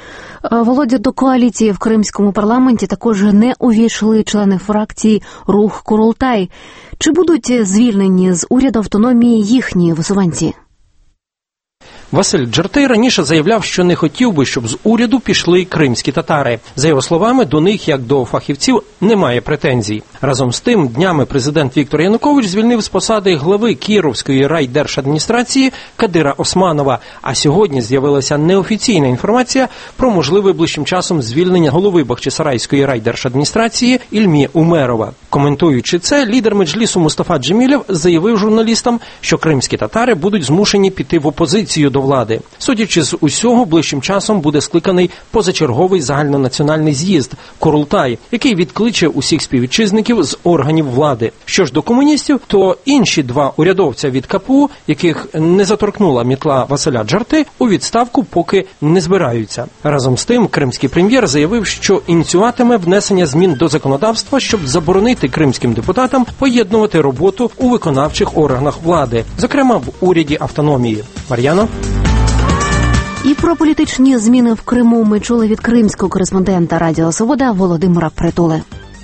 Володя, до коаліції в кримському парламенті також не увійшли члени фракції «Рух Курултай». Чи будуть звільнені з уряду автономії їхні висуванці? Василь Джертий раніше заявляв, що не хотів би, щоб з уряду пішли кримські татари. За його словами, до них, як до фахівців, немає претензій. Разом з тим, днями президент Віктор Янукович звільнив з посади глави Кіровської райдержадміністрації Кадира Османова, а сьогодні з'явилася неофіційна інформація про можливе ближчим часом звільнення голови Бахчисарайської райдержадміністрації Ільмі Умерова. Коментуючи це, лідер Меджлісу Мустафа Джемілєв заявив журналістам, що кримські татари будуть змушені піти в опозицію до влади. Судячи з усього, ближчим часом буде скликаний позачерговий загальнонаціональний з'їзд Курултай, який відкличе усіх співвітчизників з органів влади. Що ж до комуністів, то інші два урядовця від КПУ, яких не заторкнула мітла Василя Джерти, у відставку поки не збираються. Разом з тим, кримський прем'єр заявив, що ініціюватиме внесення змін до законодавства, щоб заборонити кримським депутатам поєднувати роботу у виконавчих органах влади, зокрема в уряді автономії. Мар'яно? І про політичні зміни в Криму ми чули від кримського кореспондента Радіо Свобода Володимира Притули.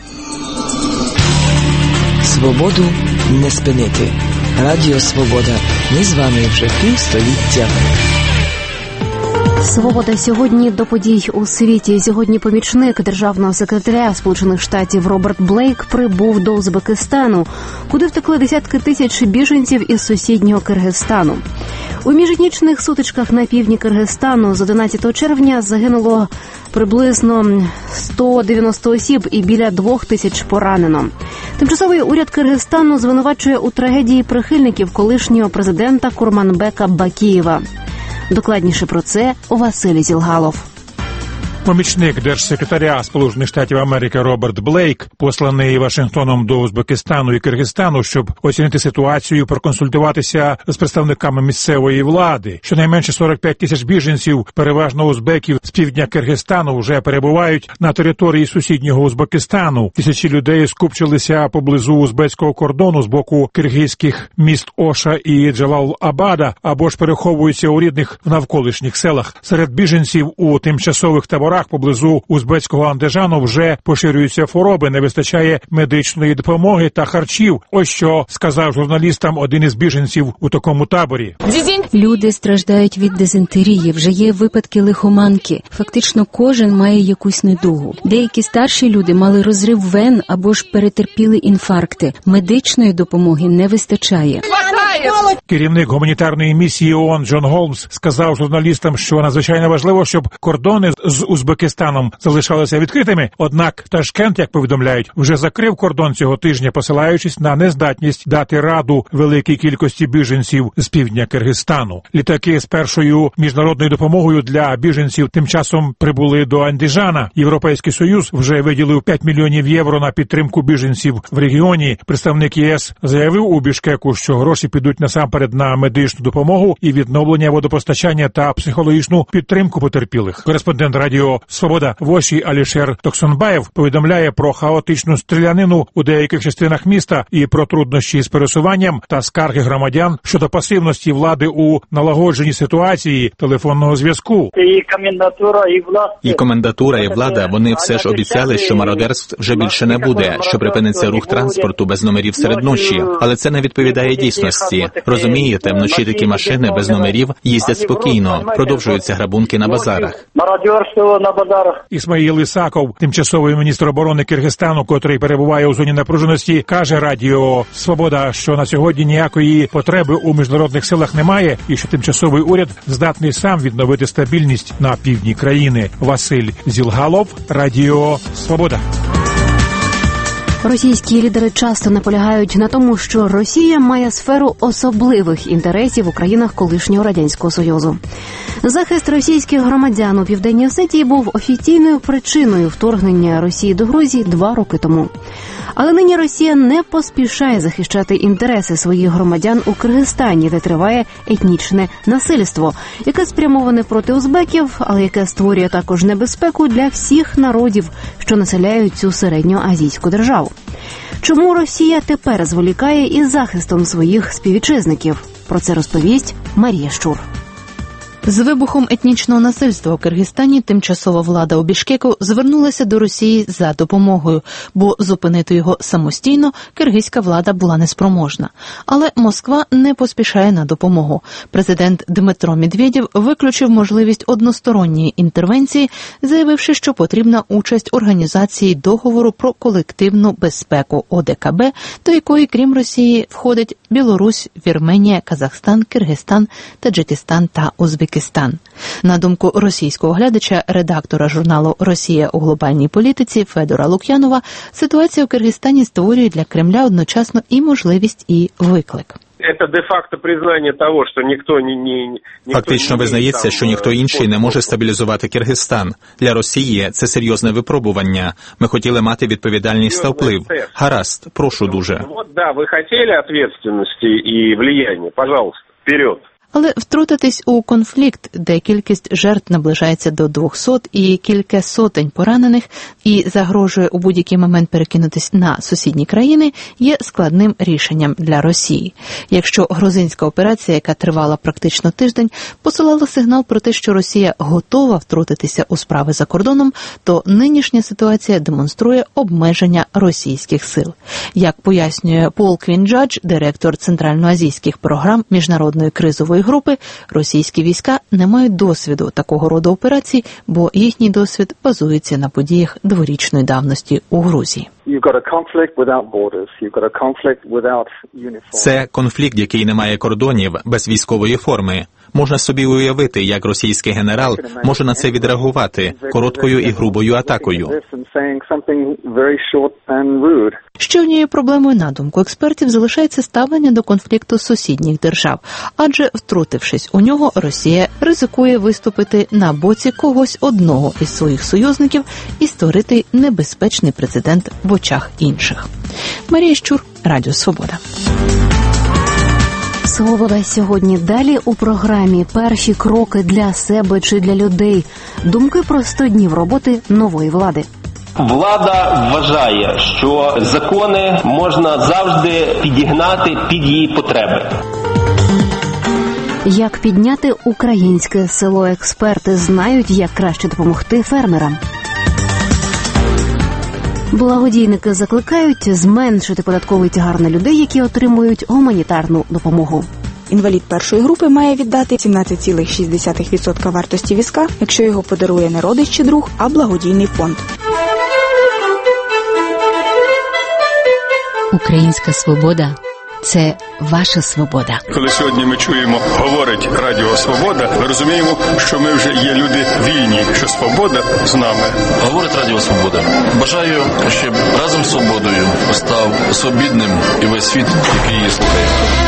Свободу не спинити. Радіо Свобода. Ми з вами вже півстоліття. Свобода сьогодні до подій у світі. Сьогодні помічник державного секретаря Сполучених Штатів Роберт Блейк прибув до Узбекистану, куди втекли десятки тисяч біженців із сусіднього Киргизстану. У міжетнічних сутичках на півдні Киргизстану з одинадцятого червня загинуло приблизно сто дев'яносто осіб і біля двох тисяч поранено. Тимчасовий уряд Киргизстану звинувачує у трагедії прихильників колишнього президента Курманбека Бакієва. Докладніше про це Василь Зілгалов. Помічник держсекретаря Сполучених Штатів Америки Роберт Блейк, посланий Вашингтоном до Узбекистану і Киргизстану, щоб оцінити ситуацію, проконсультуватися з представниками місцевої влади. Щонайменше сорок п'ять тисяч біженців, переважно узбеків з півдня Киргизстану, вже перебувають на території сусіднього Узбекистану. Тисячі людей скупчилися поблизу узбекського кордону з боку киргизьких міст Оша і Джалал-Абада, або ж переховуються у рідних в навколишніх селах. Серед біженців у тимчасових таборах поблизу узбецького Андижану вже поширюються хвороби, не вистачає медичної допомоги та харчів. Ось що сказав журналістам один із біженців у такому таборі. Люди страждають від дизентерії, вже є випадки лихоманки. Фактично кожен має якусь недугу. Деякі старші люди мали розрив вен або ж перетерпіли інфаркти. Медичної допомоги не вистачає. Керівник гуманітарної місії ООН Джон Голмс сказав журналістам, що надзвичайно важливо, щоб кордони з Узбекистаном залишалися відкритими. Однак Ташкент, як повідомляють, вже закрив кордон цього тижня, посилаючись на нездатність дати раду великій кількості біженців з півдня Киргизстану. Літаки з першою міжнародною допомогою для біженців тим часом прибули до Андижана. Європейський Союз вже виділив п'ять мільйонів євро на підтримку біженців в регіоні. Представник ЄС заявив у Бішкеку, що гроші підуть насамперед на медичну допомогу і відновлення водопостачання та психологічну підтримку потерпілих. Кореспондент Радіо Свобода в Оші Алішер Токсонбаєв повідомляє про хаотичну стрілянину у деяких частинах міста і про труднощі з пересуванням та скарги громадян щодо пасивності влади у налагодженні ситуації телефонного зв'язку. І комендатура, і влада. І комендатура, і влада, вони все ж обіцяли, що мародерств вже більше не буде, що припиниться рух транспорту без номерів серед ночі. Але це не відповідає дійсності. Розумієте, вночі такі машини без номерів їздять спокійно, продовжуються грабунки на базарах. На базарах. Ісмаїл Ісаков, тимчасовий міністр оборони Киргизстану, котрий перебуває у зоні напруженості, каже Радіо Свобода, що на сьогодні ніякої потреби у міжнародних силах немає і що тимчасовий уряд здатний сам відновити стабільність на півдні країни. Василь Зілгалов, Радіо Свобода. Російські лідери часто наполягають на тому, що Росія має сферу особливих інтересів у країнах колишнього Радянського Союзу. Захист російських громадян у Південній Осетії був офіційною причиною вторгнення Росії до Грузії два роки тому. Але нині Росія не поспішає захищати інтереси своїх громадян у Киргизстані, де триває етнічне насильство, яке спрямоване проти узбеків, але яке створює також небезпеку для всіх народів, що населяють цю середньоазійську державу. Чому Росія тепер зволікає із захистом своїх співвітчизників? Про це розповість Марія Щур. З вибухом етнічного насильства у Киргизстані тимчасова влада у Бішкеку звернулася до Росії за допомогою, бо зупинити його самостійно киргизька влада була неспроможна. Але Москва не поспішає на допомогу. Президент Дмитро Медведєв виключив можливість односторонньої інтервенції, заявивши, що потрібна участь організації договору про колективну безпеку О Де Ка Бе, до якої, крім Росії, входить Білорусь, Вірменія, Казахстан, Киргизстан, Таджикистан та Узбекистан. На думку російського глядача, редактора журналу «Росія у глобальній політиці» Федора Лук'янова, ситуація у Киргизстані створює для Кремля одночасно і можливість, і виклик. Це де-факто признання того, що ніхто не, не, ніхто Фактично визнається, що ніхто інший не може стабілізувати Киргизстан. Для Росії це серйозне випробування. Ми хотіли мати відповідальність та вплив. Гаразд, прошу дуже. Вот, да, ви хотіли відповідальності і влияння. Пожалуйста, вперед. Але втрутитись у конфлікт, де кількість жертв наближається до двохсот і кілька сотень поранених і загрожує у будь-який момент перекинутись на сусідні країни, є складним рішенням для Росії. Якщо грузинська операція, яка тривала практично тиждень, посилала сигнал про те, що Росія готова втрутитися у справи за кордоном, то нинішня ситуація демонструє обмеження російських сил. Як пояснює Пол Квінджадж, директор центральноазійських програм міжнародної кризової групи, російські війська не мають досвіду такого роду операцій, бо їхній досвід базується на подіях дворічної давності у Грузії. Це конфлікт, який не має кордонів, без військової форми. Можна собі уявити, як російський генерал може на це відреагувати короткою і грубою атакою. Ще однією проблемою, на думку експертів, залишається ставлення до конфлікту сусідніх держав. Адже, втрутившись у нього, Росія ризикує виступити на боці когось одного із своїх союзників і створити небезпечний прецедент в очах інших. Марія Щур, Радіо Свобода. Свобода сьогодні далі у програмі «Перші кроки для себе чи для людей». Думки про сто днів роботи нової влади. Влада вважає, що закони можна завжди підігнати під її потреби. Як підняти українське село? Експерти знають, як краще допомогти фермерам. Благодійники закликають зменшити податковий тягар на людей, які отримують гуманітарну допомогу. Інвалід першої групи має віддати сімнадцять цілих шість десятих відсотка вартості візка, якщо його подарує не родич чи друг, а благодійний фонд. Українська свобода – це ваша свобода. Коли сьогодні ми чуємо, говорить Радіо Свобода, ми розуміємо, що ми вже є люди вільні, що свобода з нами. Говорить Радіо Свобода. Бажаю, щоб разом з свободою став свобідним і весь світ, який її слухає.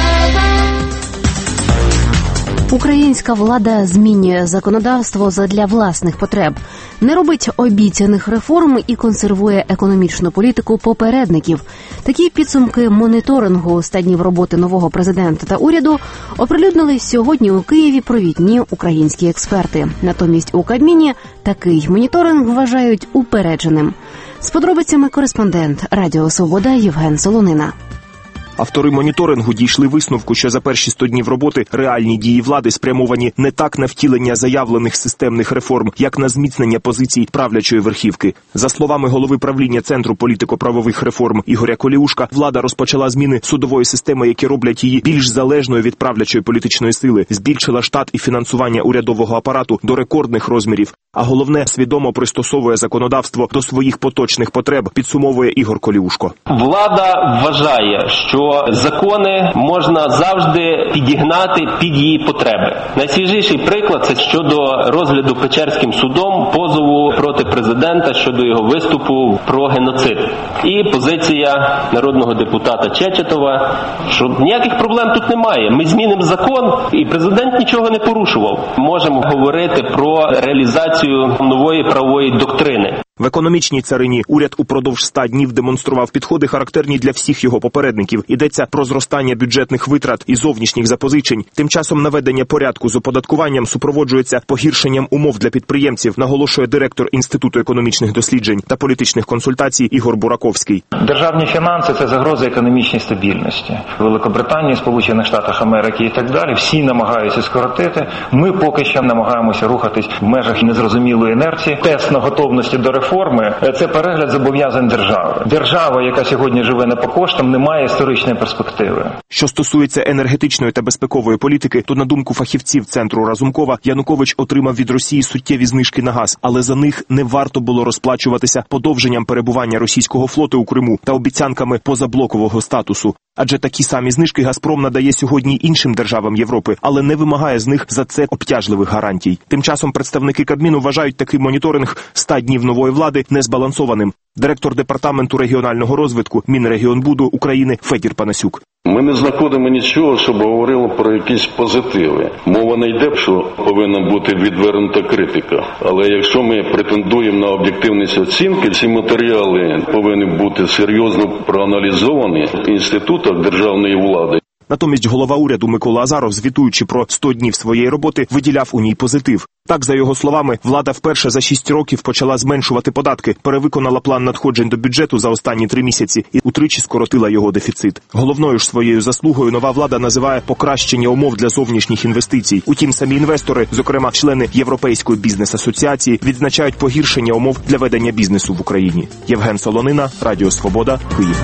Українська влада змінює законодавство задля власних потреб, не робить обіцяних реформ і консервує економічну політику попередників. Такі підсумки моніторингу ста днів роботи нового президента та уряду оприлюднили сьогодні у Києві провідні українські експерти. Натомість у Кабміні такий моніторинг вважають упередженим. З подробицями кореспондент Радіо Свобода Євген Солонина. Автори моніторингу дійшли висновку, що за перші сто днів роботи реальні дії влади спрямовані не так на втілення заявлених системних реформ, як на зміцнення позицій правлячої верхівки. За словами голови правління Центру політико-правових реформ Ігоря Коліушка, влада розпочала зміни судової системи, які роблять її більш залежною від правлячої політичної сили, збільшила штат і фінансування урядового апарату до рекордних розмірів, а головне, свідомо пристосовує законодавство до своїх поточних потреб, підсумовує Ігор Коліушко. Влада вважає, що закони можна завжди підігнати під її потреби. Найсвіжіший приклад – це щодо розгляду Печерським судом позову проти президента щодо його виступу про геноцид. І позиція народного депутата Чечетова, що ніяких проблем тут немає. Ми змінимо закон, і президент нічого не порушував. Можемо говорити про реалізацію нової правової доктрини. В економічній царині уряд упродовж ста днів демонстрував підходи, характерні для всіх його попередників. Йдеться про зростання бюджетних витрат і зовнішніх запозичень. Тим часом наведення порядку з оподаткуванням супроводжується погіршенням умов для підприємців, наголошує директор Інституту економічних досліджень та політичних консультацій Ігор Бураковський. Державні фінанси – це загроза економічній стабільності. Великобританії, Сполучених Штатах Америки і так далі всі намагаються скоротити. Ми поки що намагаємося рухатись в межах незрозумілої інерції. Тест на готовності до реформи – це перегляд зобов'язань держави. Держава, яка сьогодні живе не по коштам, не має історичної перспективи. Що стосується енергетичної та безпекової політики, то на думку фахівців Центру Разумкова, Янукович отримав від Росії суттєві знижки на газ, але за них не варто було розплачуватися подовженням перебування російського флоту у Криму та обіцянками позаблокового статусу. Адже такі самі знижки «Газпром» надає сьогодні іншим державам Європи, але не вимагає з них за це обтяжливих гарантій. Тим часом представники Кабміну вважають такий моніторинг ста днів нової влади незбалансованим. Директор Департаменту регіонального розвитку Мінрегіонбуду України Федір Панасюк. Ми не знаходимо нічого, щоб говорило про якісь позитиви. Мова не йде, що повинна бути відвернута критика. Але якщо ми претендуємо на об'єктивність оцінки, ці матеріали повинні бути серйозно проаналізовані в інститутах державної влади. Натомість голова уряду Микола Азаров, звітуючи про сто днів своєї роботи, виділяв у ній позитив. Так, за його словами, влада вперше за шість років почала зменшувати податки, перевиконала план надходжень до бюджету за останні три місяці і утричі скоротила його дефіцит. Головною ж своєю заслугою нова влада називає покращення умов для зовнішніх інвестицій. Утім, самі інвестори, зокрема члени Європейської бізнес-асоціації, відзначають погіршення умов для ведення бізнесу в Україні. Євген Солонина, Радіо Свобода, Київ.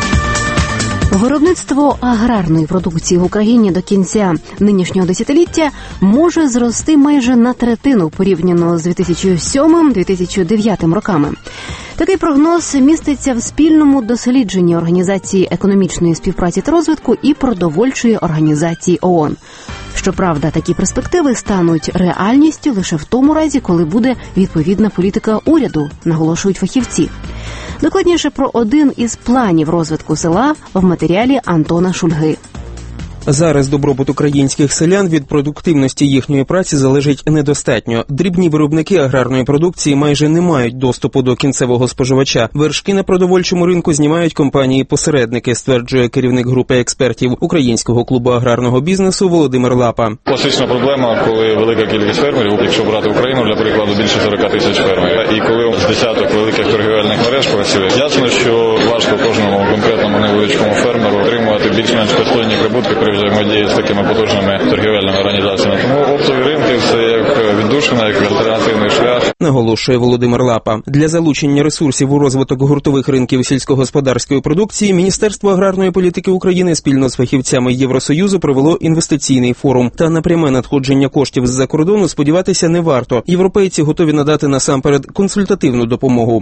Виробництво аграрної продукції в Україні до кінця нинішнього десятиліття може зрости майже на третину порівняно з дві тисячі сьомим - дві тисячі дев'ятим роками. Такий прогноз міститься в спільному дослідженні Організації економічної співпраці та розвитку і продовольчої організації ООН. Щоправда, такі перспективи стануть реальністю лише в тому разі, коли буде відповідна політика уряду, наголошують фахівці. Докладніше про один із планів розвитку села в матеріалі Антона Шульги. Зараз добробут українських селян від продуктивності їхньої праці залежить недостатньо. Дрібні виробники аграрної продукції майже не мають доступу до кінцевого споживача. Вершки на продовольчому ринку знімають компанії-посередники, стверджує керівник групи експертів Українського клубу аграрного бізнесу Володимир Лапа. Класична проблема, коли велика кількість фермерів, якщо брати Україну, для прикладу, більше сорок тисяч фермерів, і коли з десяток великих торгівельних мереж працює, ясно, що важко кожному конкретному невеличкому фермеру отримувати більш-менш достойні прибутки при взаємодії з такими потужними торгівельними організаціями. Тому оптові ринки – це як віддушина, як альтернативний шлях. Наголошує Володимир Лапа. Для залучення ресурсів у розвиток гуртових ринків сільськогосподарської продукції Міністерство аграрної політики України спільно з фахівцями Євросоюзу провело інвестиційний форум. Та на пряме надходження коштів з-за кордону сподіватися не варто. Європейці готові надати насамперед консультативну допомогу.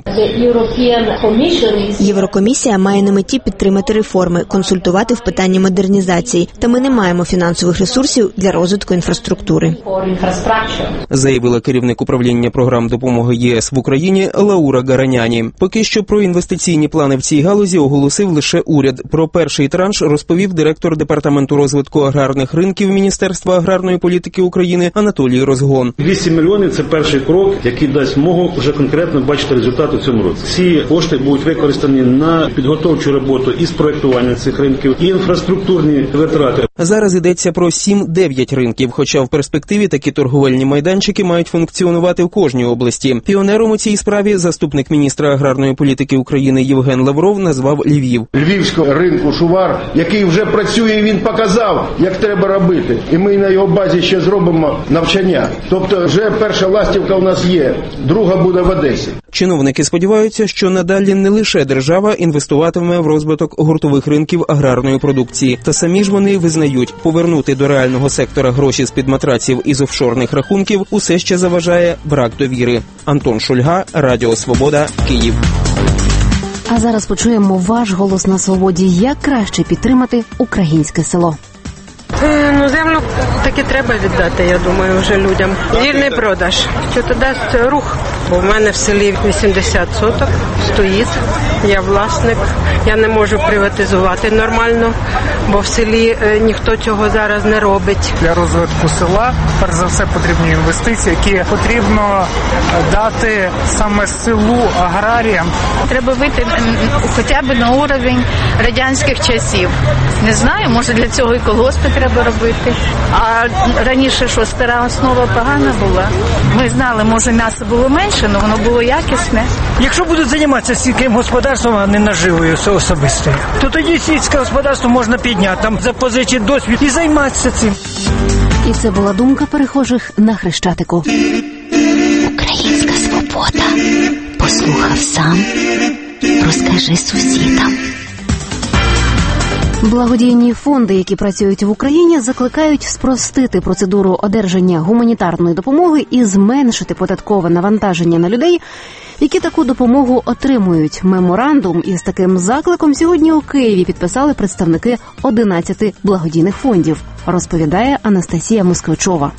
Єврокомісія має на меті підтримати реформи, консультувати в питанні модернізації. Та ми не маємо фінансових ресурсів для розвитку інфраструктури. Заявила керівник управління програм допомоги ЄС в Україні Лаура Гараняні. Поки що про інвестиційні плани в цій галузі оголосив лише уряд. Про перший транш розповів директор Департаменту розвитку аграрних ринків Міністерства аграрної політики України Анатолій Розгон. двісті мільйонів – це перший крок, який дасть змогу вже конкретно бачити результати в цьому році. Ці кошти будуть використані на підготовчу роботу із проєктування цих ринків, і інфраструктурні витрати. Зараз йдеться про сім-дев'ять ринків, хоча в перспективі такі торговельні майданчики мають функціонувати в кожній області. Піонером у цій справі заступник міністра аграрної політики України Євген Лавров назвав Львів. Львівського ринку «Шувар», який вже працює, він показав, як треба робити. І ми на його базі ще зробимо навчання. Тобто вже перша ластівка у нас є, друга буде в Одесі. Чиновники сподіваються, що надалі не лише держава інвестуватиме в розвиток гуртових ринків аграрної продукції. Та самі ж вони визнають, повернути до реального сектора гроші з-під матраців із офшорних рахунків усе ще заважає брак довіри. Антон Шульга, Радіо Свобода, Київ. А зараз почуємо ваш голос на свободі, як краще підтримати українське село. Ну, землю таки треба віддати, я думаю, вже людям. Вільний продаж. Що то дасть рух? Бо в мене в селі вісімдесят соток стоїть, я власник. Я не можу приватизувати нормально, бо в селі ніхто цього зараз не робить. Для розвитку села, перш за все, потрібні інвестиції, які потрібно дати саме селу, аграріям. Треба вийти хоча б на уровень радянських часів. Не знаю, може для цього і колгоспи треба робити. А раніше що, стара основа погана була? Ми знали, може м'ясо було менше, але воно було якісне. Якщо будуть займатися сільським господарством, а не наживою особистою, то тоді сільське господарство можна підняти, там запозичити досвід і займатися цим. І це була думка перехожих на Хрещатику. Українська свобода. Послухав сам, розкажи сусідам. Благодійні фонди, які працюють в Україні, закликають спростити процедуру одержання гуманітарної допомоги і зменшити податкове навантаження на людей, які таку допомогу отримують. Меморандум із таким закликом сьогодні у Києві підписали представники одинадцяти благодійних фондів, розповідає Анастасія Москвичова.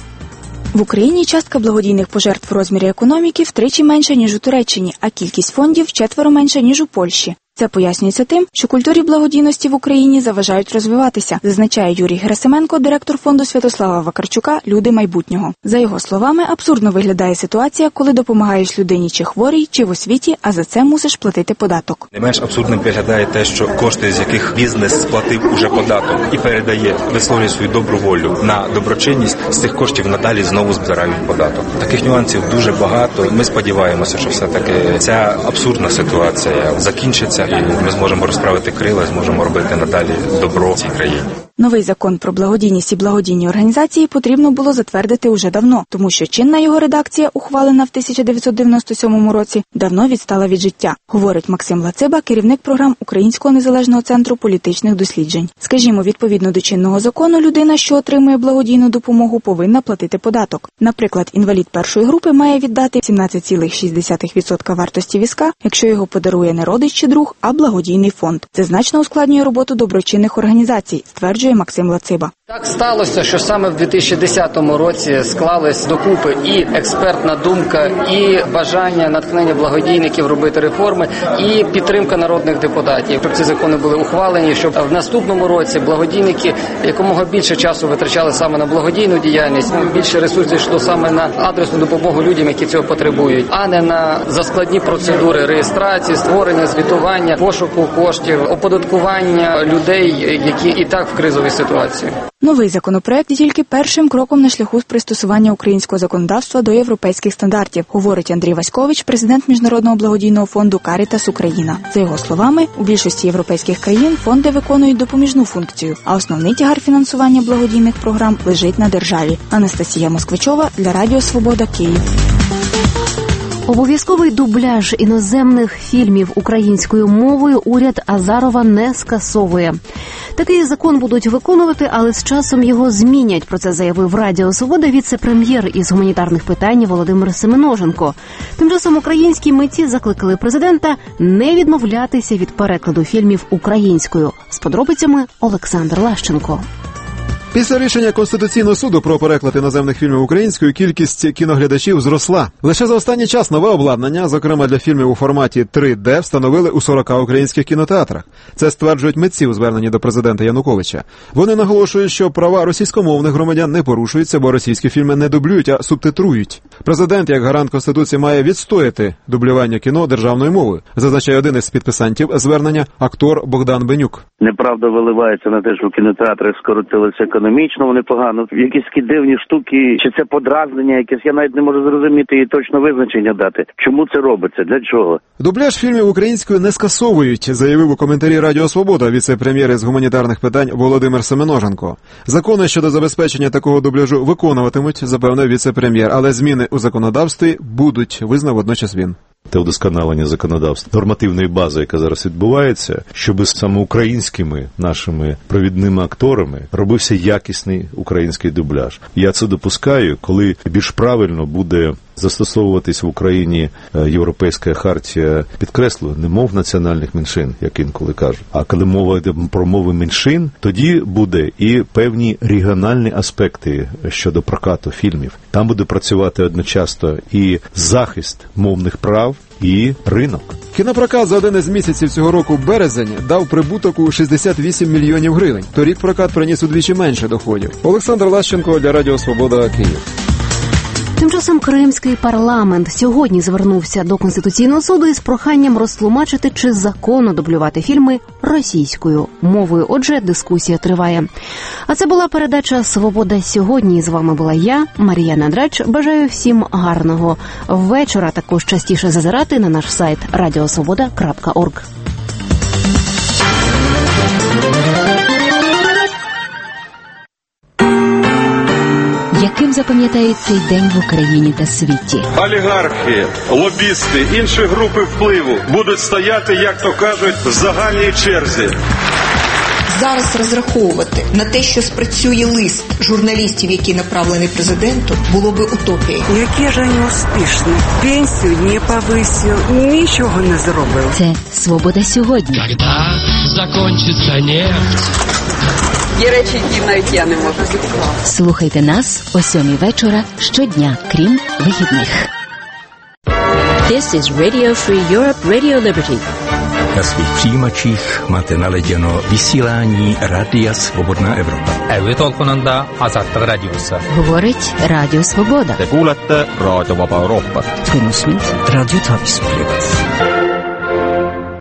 В Україні частка благодійних пожертв в розмірі економіки втричі менша, ніж у Туреччині, а кількість фондів вчетверо менша, ніж у Польщі. Це пояснюється тим, що культурі благодійності в Україні заважають розвиватися, зазначає Юрій Герасименко, директор фонду Святослава Вакарчука «Люди майбутнього». За його словами, абсурдно виглядає ситуація, коли допомагаєш людині чи хворій, чи в освіті, а за це мусиш платити податок. Не менш абсурдним виглядає те, що кошти, з яких бізнес сплатив уже податок і передає, висловлює свою добру волю на доброчинність, з цих коштів надалі знову збирають податок. Таких нюансів дуже багато. Ми сподіваємося, що все-таки ця абсурдна ситуація закінчиться. І ми зможемо розправити крила, зможемо робити надалі добро в цій країні. Новий закон про благодійність і благодійні організації потрібно було затвердити уже давно, тому що чинна його редакція, ухвалена в тисяча дев'ятсот дев'яносто сьомому році, давно відстала від життя, говорить Максим Лациба, керівник програм Українського незалежного центру політичних досліджень. Скажімо, відповідно до чинного закону, людина, що отримує благодійну допомогу, повинна платити податок. Наприклад, інвалід першої групи має віддати сімнадцять цілих шість десятих відсотка вартості візка, якщо його подарує не родич чи друг, а благодійний фонд. Це значно ускладнює роботу доброчинних організацій, стверджує Максим Лациба. Так сталося, що саме в дві тисячі десятому році склались докупи і експертна думка, і бажання, натхнення благодійників робити реформи, і підтримка народних депутатів. Щоб ці закони були ухвалені, щоб в наступному році благодійники якомога більше часу витрачали саме на благодійну діяльність, більше ресурсів йшло саме на адресну допомогу людям, які цього потребують, а не на заскладні процедури реєстрації, створення, звітування, пошуку коштів, оподаткування людей, які і так в кризовій ситуації. Новий законопроект є тільки першим кроком на шляху з пристосування українського законодавства до європейських стандартів, говорить Андрій Васькович, президент Міжнародного благодійного фонду «Карітас Україна». За його словами, у більшості європейських країн фонди виконують допоміжну функцію, а основний тягар фінансування благодійних програм лежить на державі. Анастасія Москвичова для Радіо Свобода, Київ. Обов'язковий дубляж іноземних фільмів українською мовою уряд Азарова не скасовує. Такий закон будуть виконувати, але з часом його змінять. Про це заявив Радіо Свобода віце-прем'єр із гуманітарних питань Володимир Семеноженко. Тим часом українські митці закликали президента не відмовлятися від перекладу фільмів українською. З подробицями Олександр Лащенко. Після рішення Конституційного суду про переклад іноземних фільмів українською кількість кіноглядачів зросла. Лише за останній час нове обладнання, зокрема для фільмів у форматі три де, встановили у сорока українських кінотеатрах. Це стверджують митці у зверненні до президента Януковича. Вони наголошують, що права російськомовних громадян не порушуються, бо російські фільми не дублюють, а субтитрують. Президент, як гарант Конституції, має відстояти дублювання кіно державною мовою, зазначає один із підписантів звернення актор Богдан Бенюк. Неправда виливається на те, що кінотеатри скоротилися економічно, вони погано. Якісь такі дивні штуки, чи це подразнення якесь, я навіть не можу зрозуміти і точно визначення дати. Чому це робиться? Для чого? Дубляж фільмів українською не скасовують, заявив у коментарі Радіо Свобода віце-прем'єр із гуманітарних питань Володимир Семеноженко. Закони щодо забезпечення такого дубляжу виконуватимуть, запевнив віце-прем'єр, але зміни у законодавстві будуть, визнав водночас він. Те удосконалення законодавства, нормативної бази, яка зараз відбувається, щоб саме українськими нашими провідними акторами робився якісний український дубляж. Я це допускаю, коли більш правильно буде застосовуватись в Україні Європейська хартія, підкреслю, не мов національних меншин, як інколи кажуть. А коли мова йде про мови меншин, тоді буде і певні регіональні аспекти щодо прокату фільмів. Там буде працювати одночасно і захист мовних прав, і ринок. Кінопрокат за один із місяців цього року, березень, дав прибуток у шістдесят вісім мільйонів гривень. Торік прокат приніс удвічі менше доходів. Олександр Лащенко для Радіо Свобода, Київ. Тим часом Кримський парламент сьогодні звернувся до Конституційного суду із проханням розтлумачити, чи законно дублювати фільми російською мовою. Отже, дискусія триває. А це була передача «Свобода сьогодні». З вами була я, Марія Надрач. Бажаю всім гарного вечора. Також частіше зазирати на наш сайт радіосвобода крапка орг. Яким запам'ятають цей день в Україні та світі? Олігархи, лобісти, інші групи впливу будуть стояти, як то кажуть, в загальній черзі. Зараз розраховувати на те, що спрацює лист журналістів, який направлений президенту, було би утопією. Які ж вони успішні. Пенсію не повисив, нічого не зробив. Це «Свобода сьогодні». Когда закончиться нефть? Є речі, які навіть я не можу зібрати. Слухайте нас о сьомій вечора щодня, крім вихідних. This is Radio Free Europe, Radio Liberty. Na svých přijímačích máte naleděno vysílání Rádia Svobodná Evropa. Әуе толқынында азаттық радиосы. Говорить Радіо Свобода. Te kuulete Raadio Vaba Euroopa. Tõnu Smith, Radio Tavis.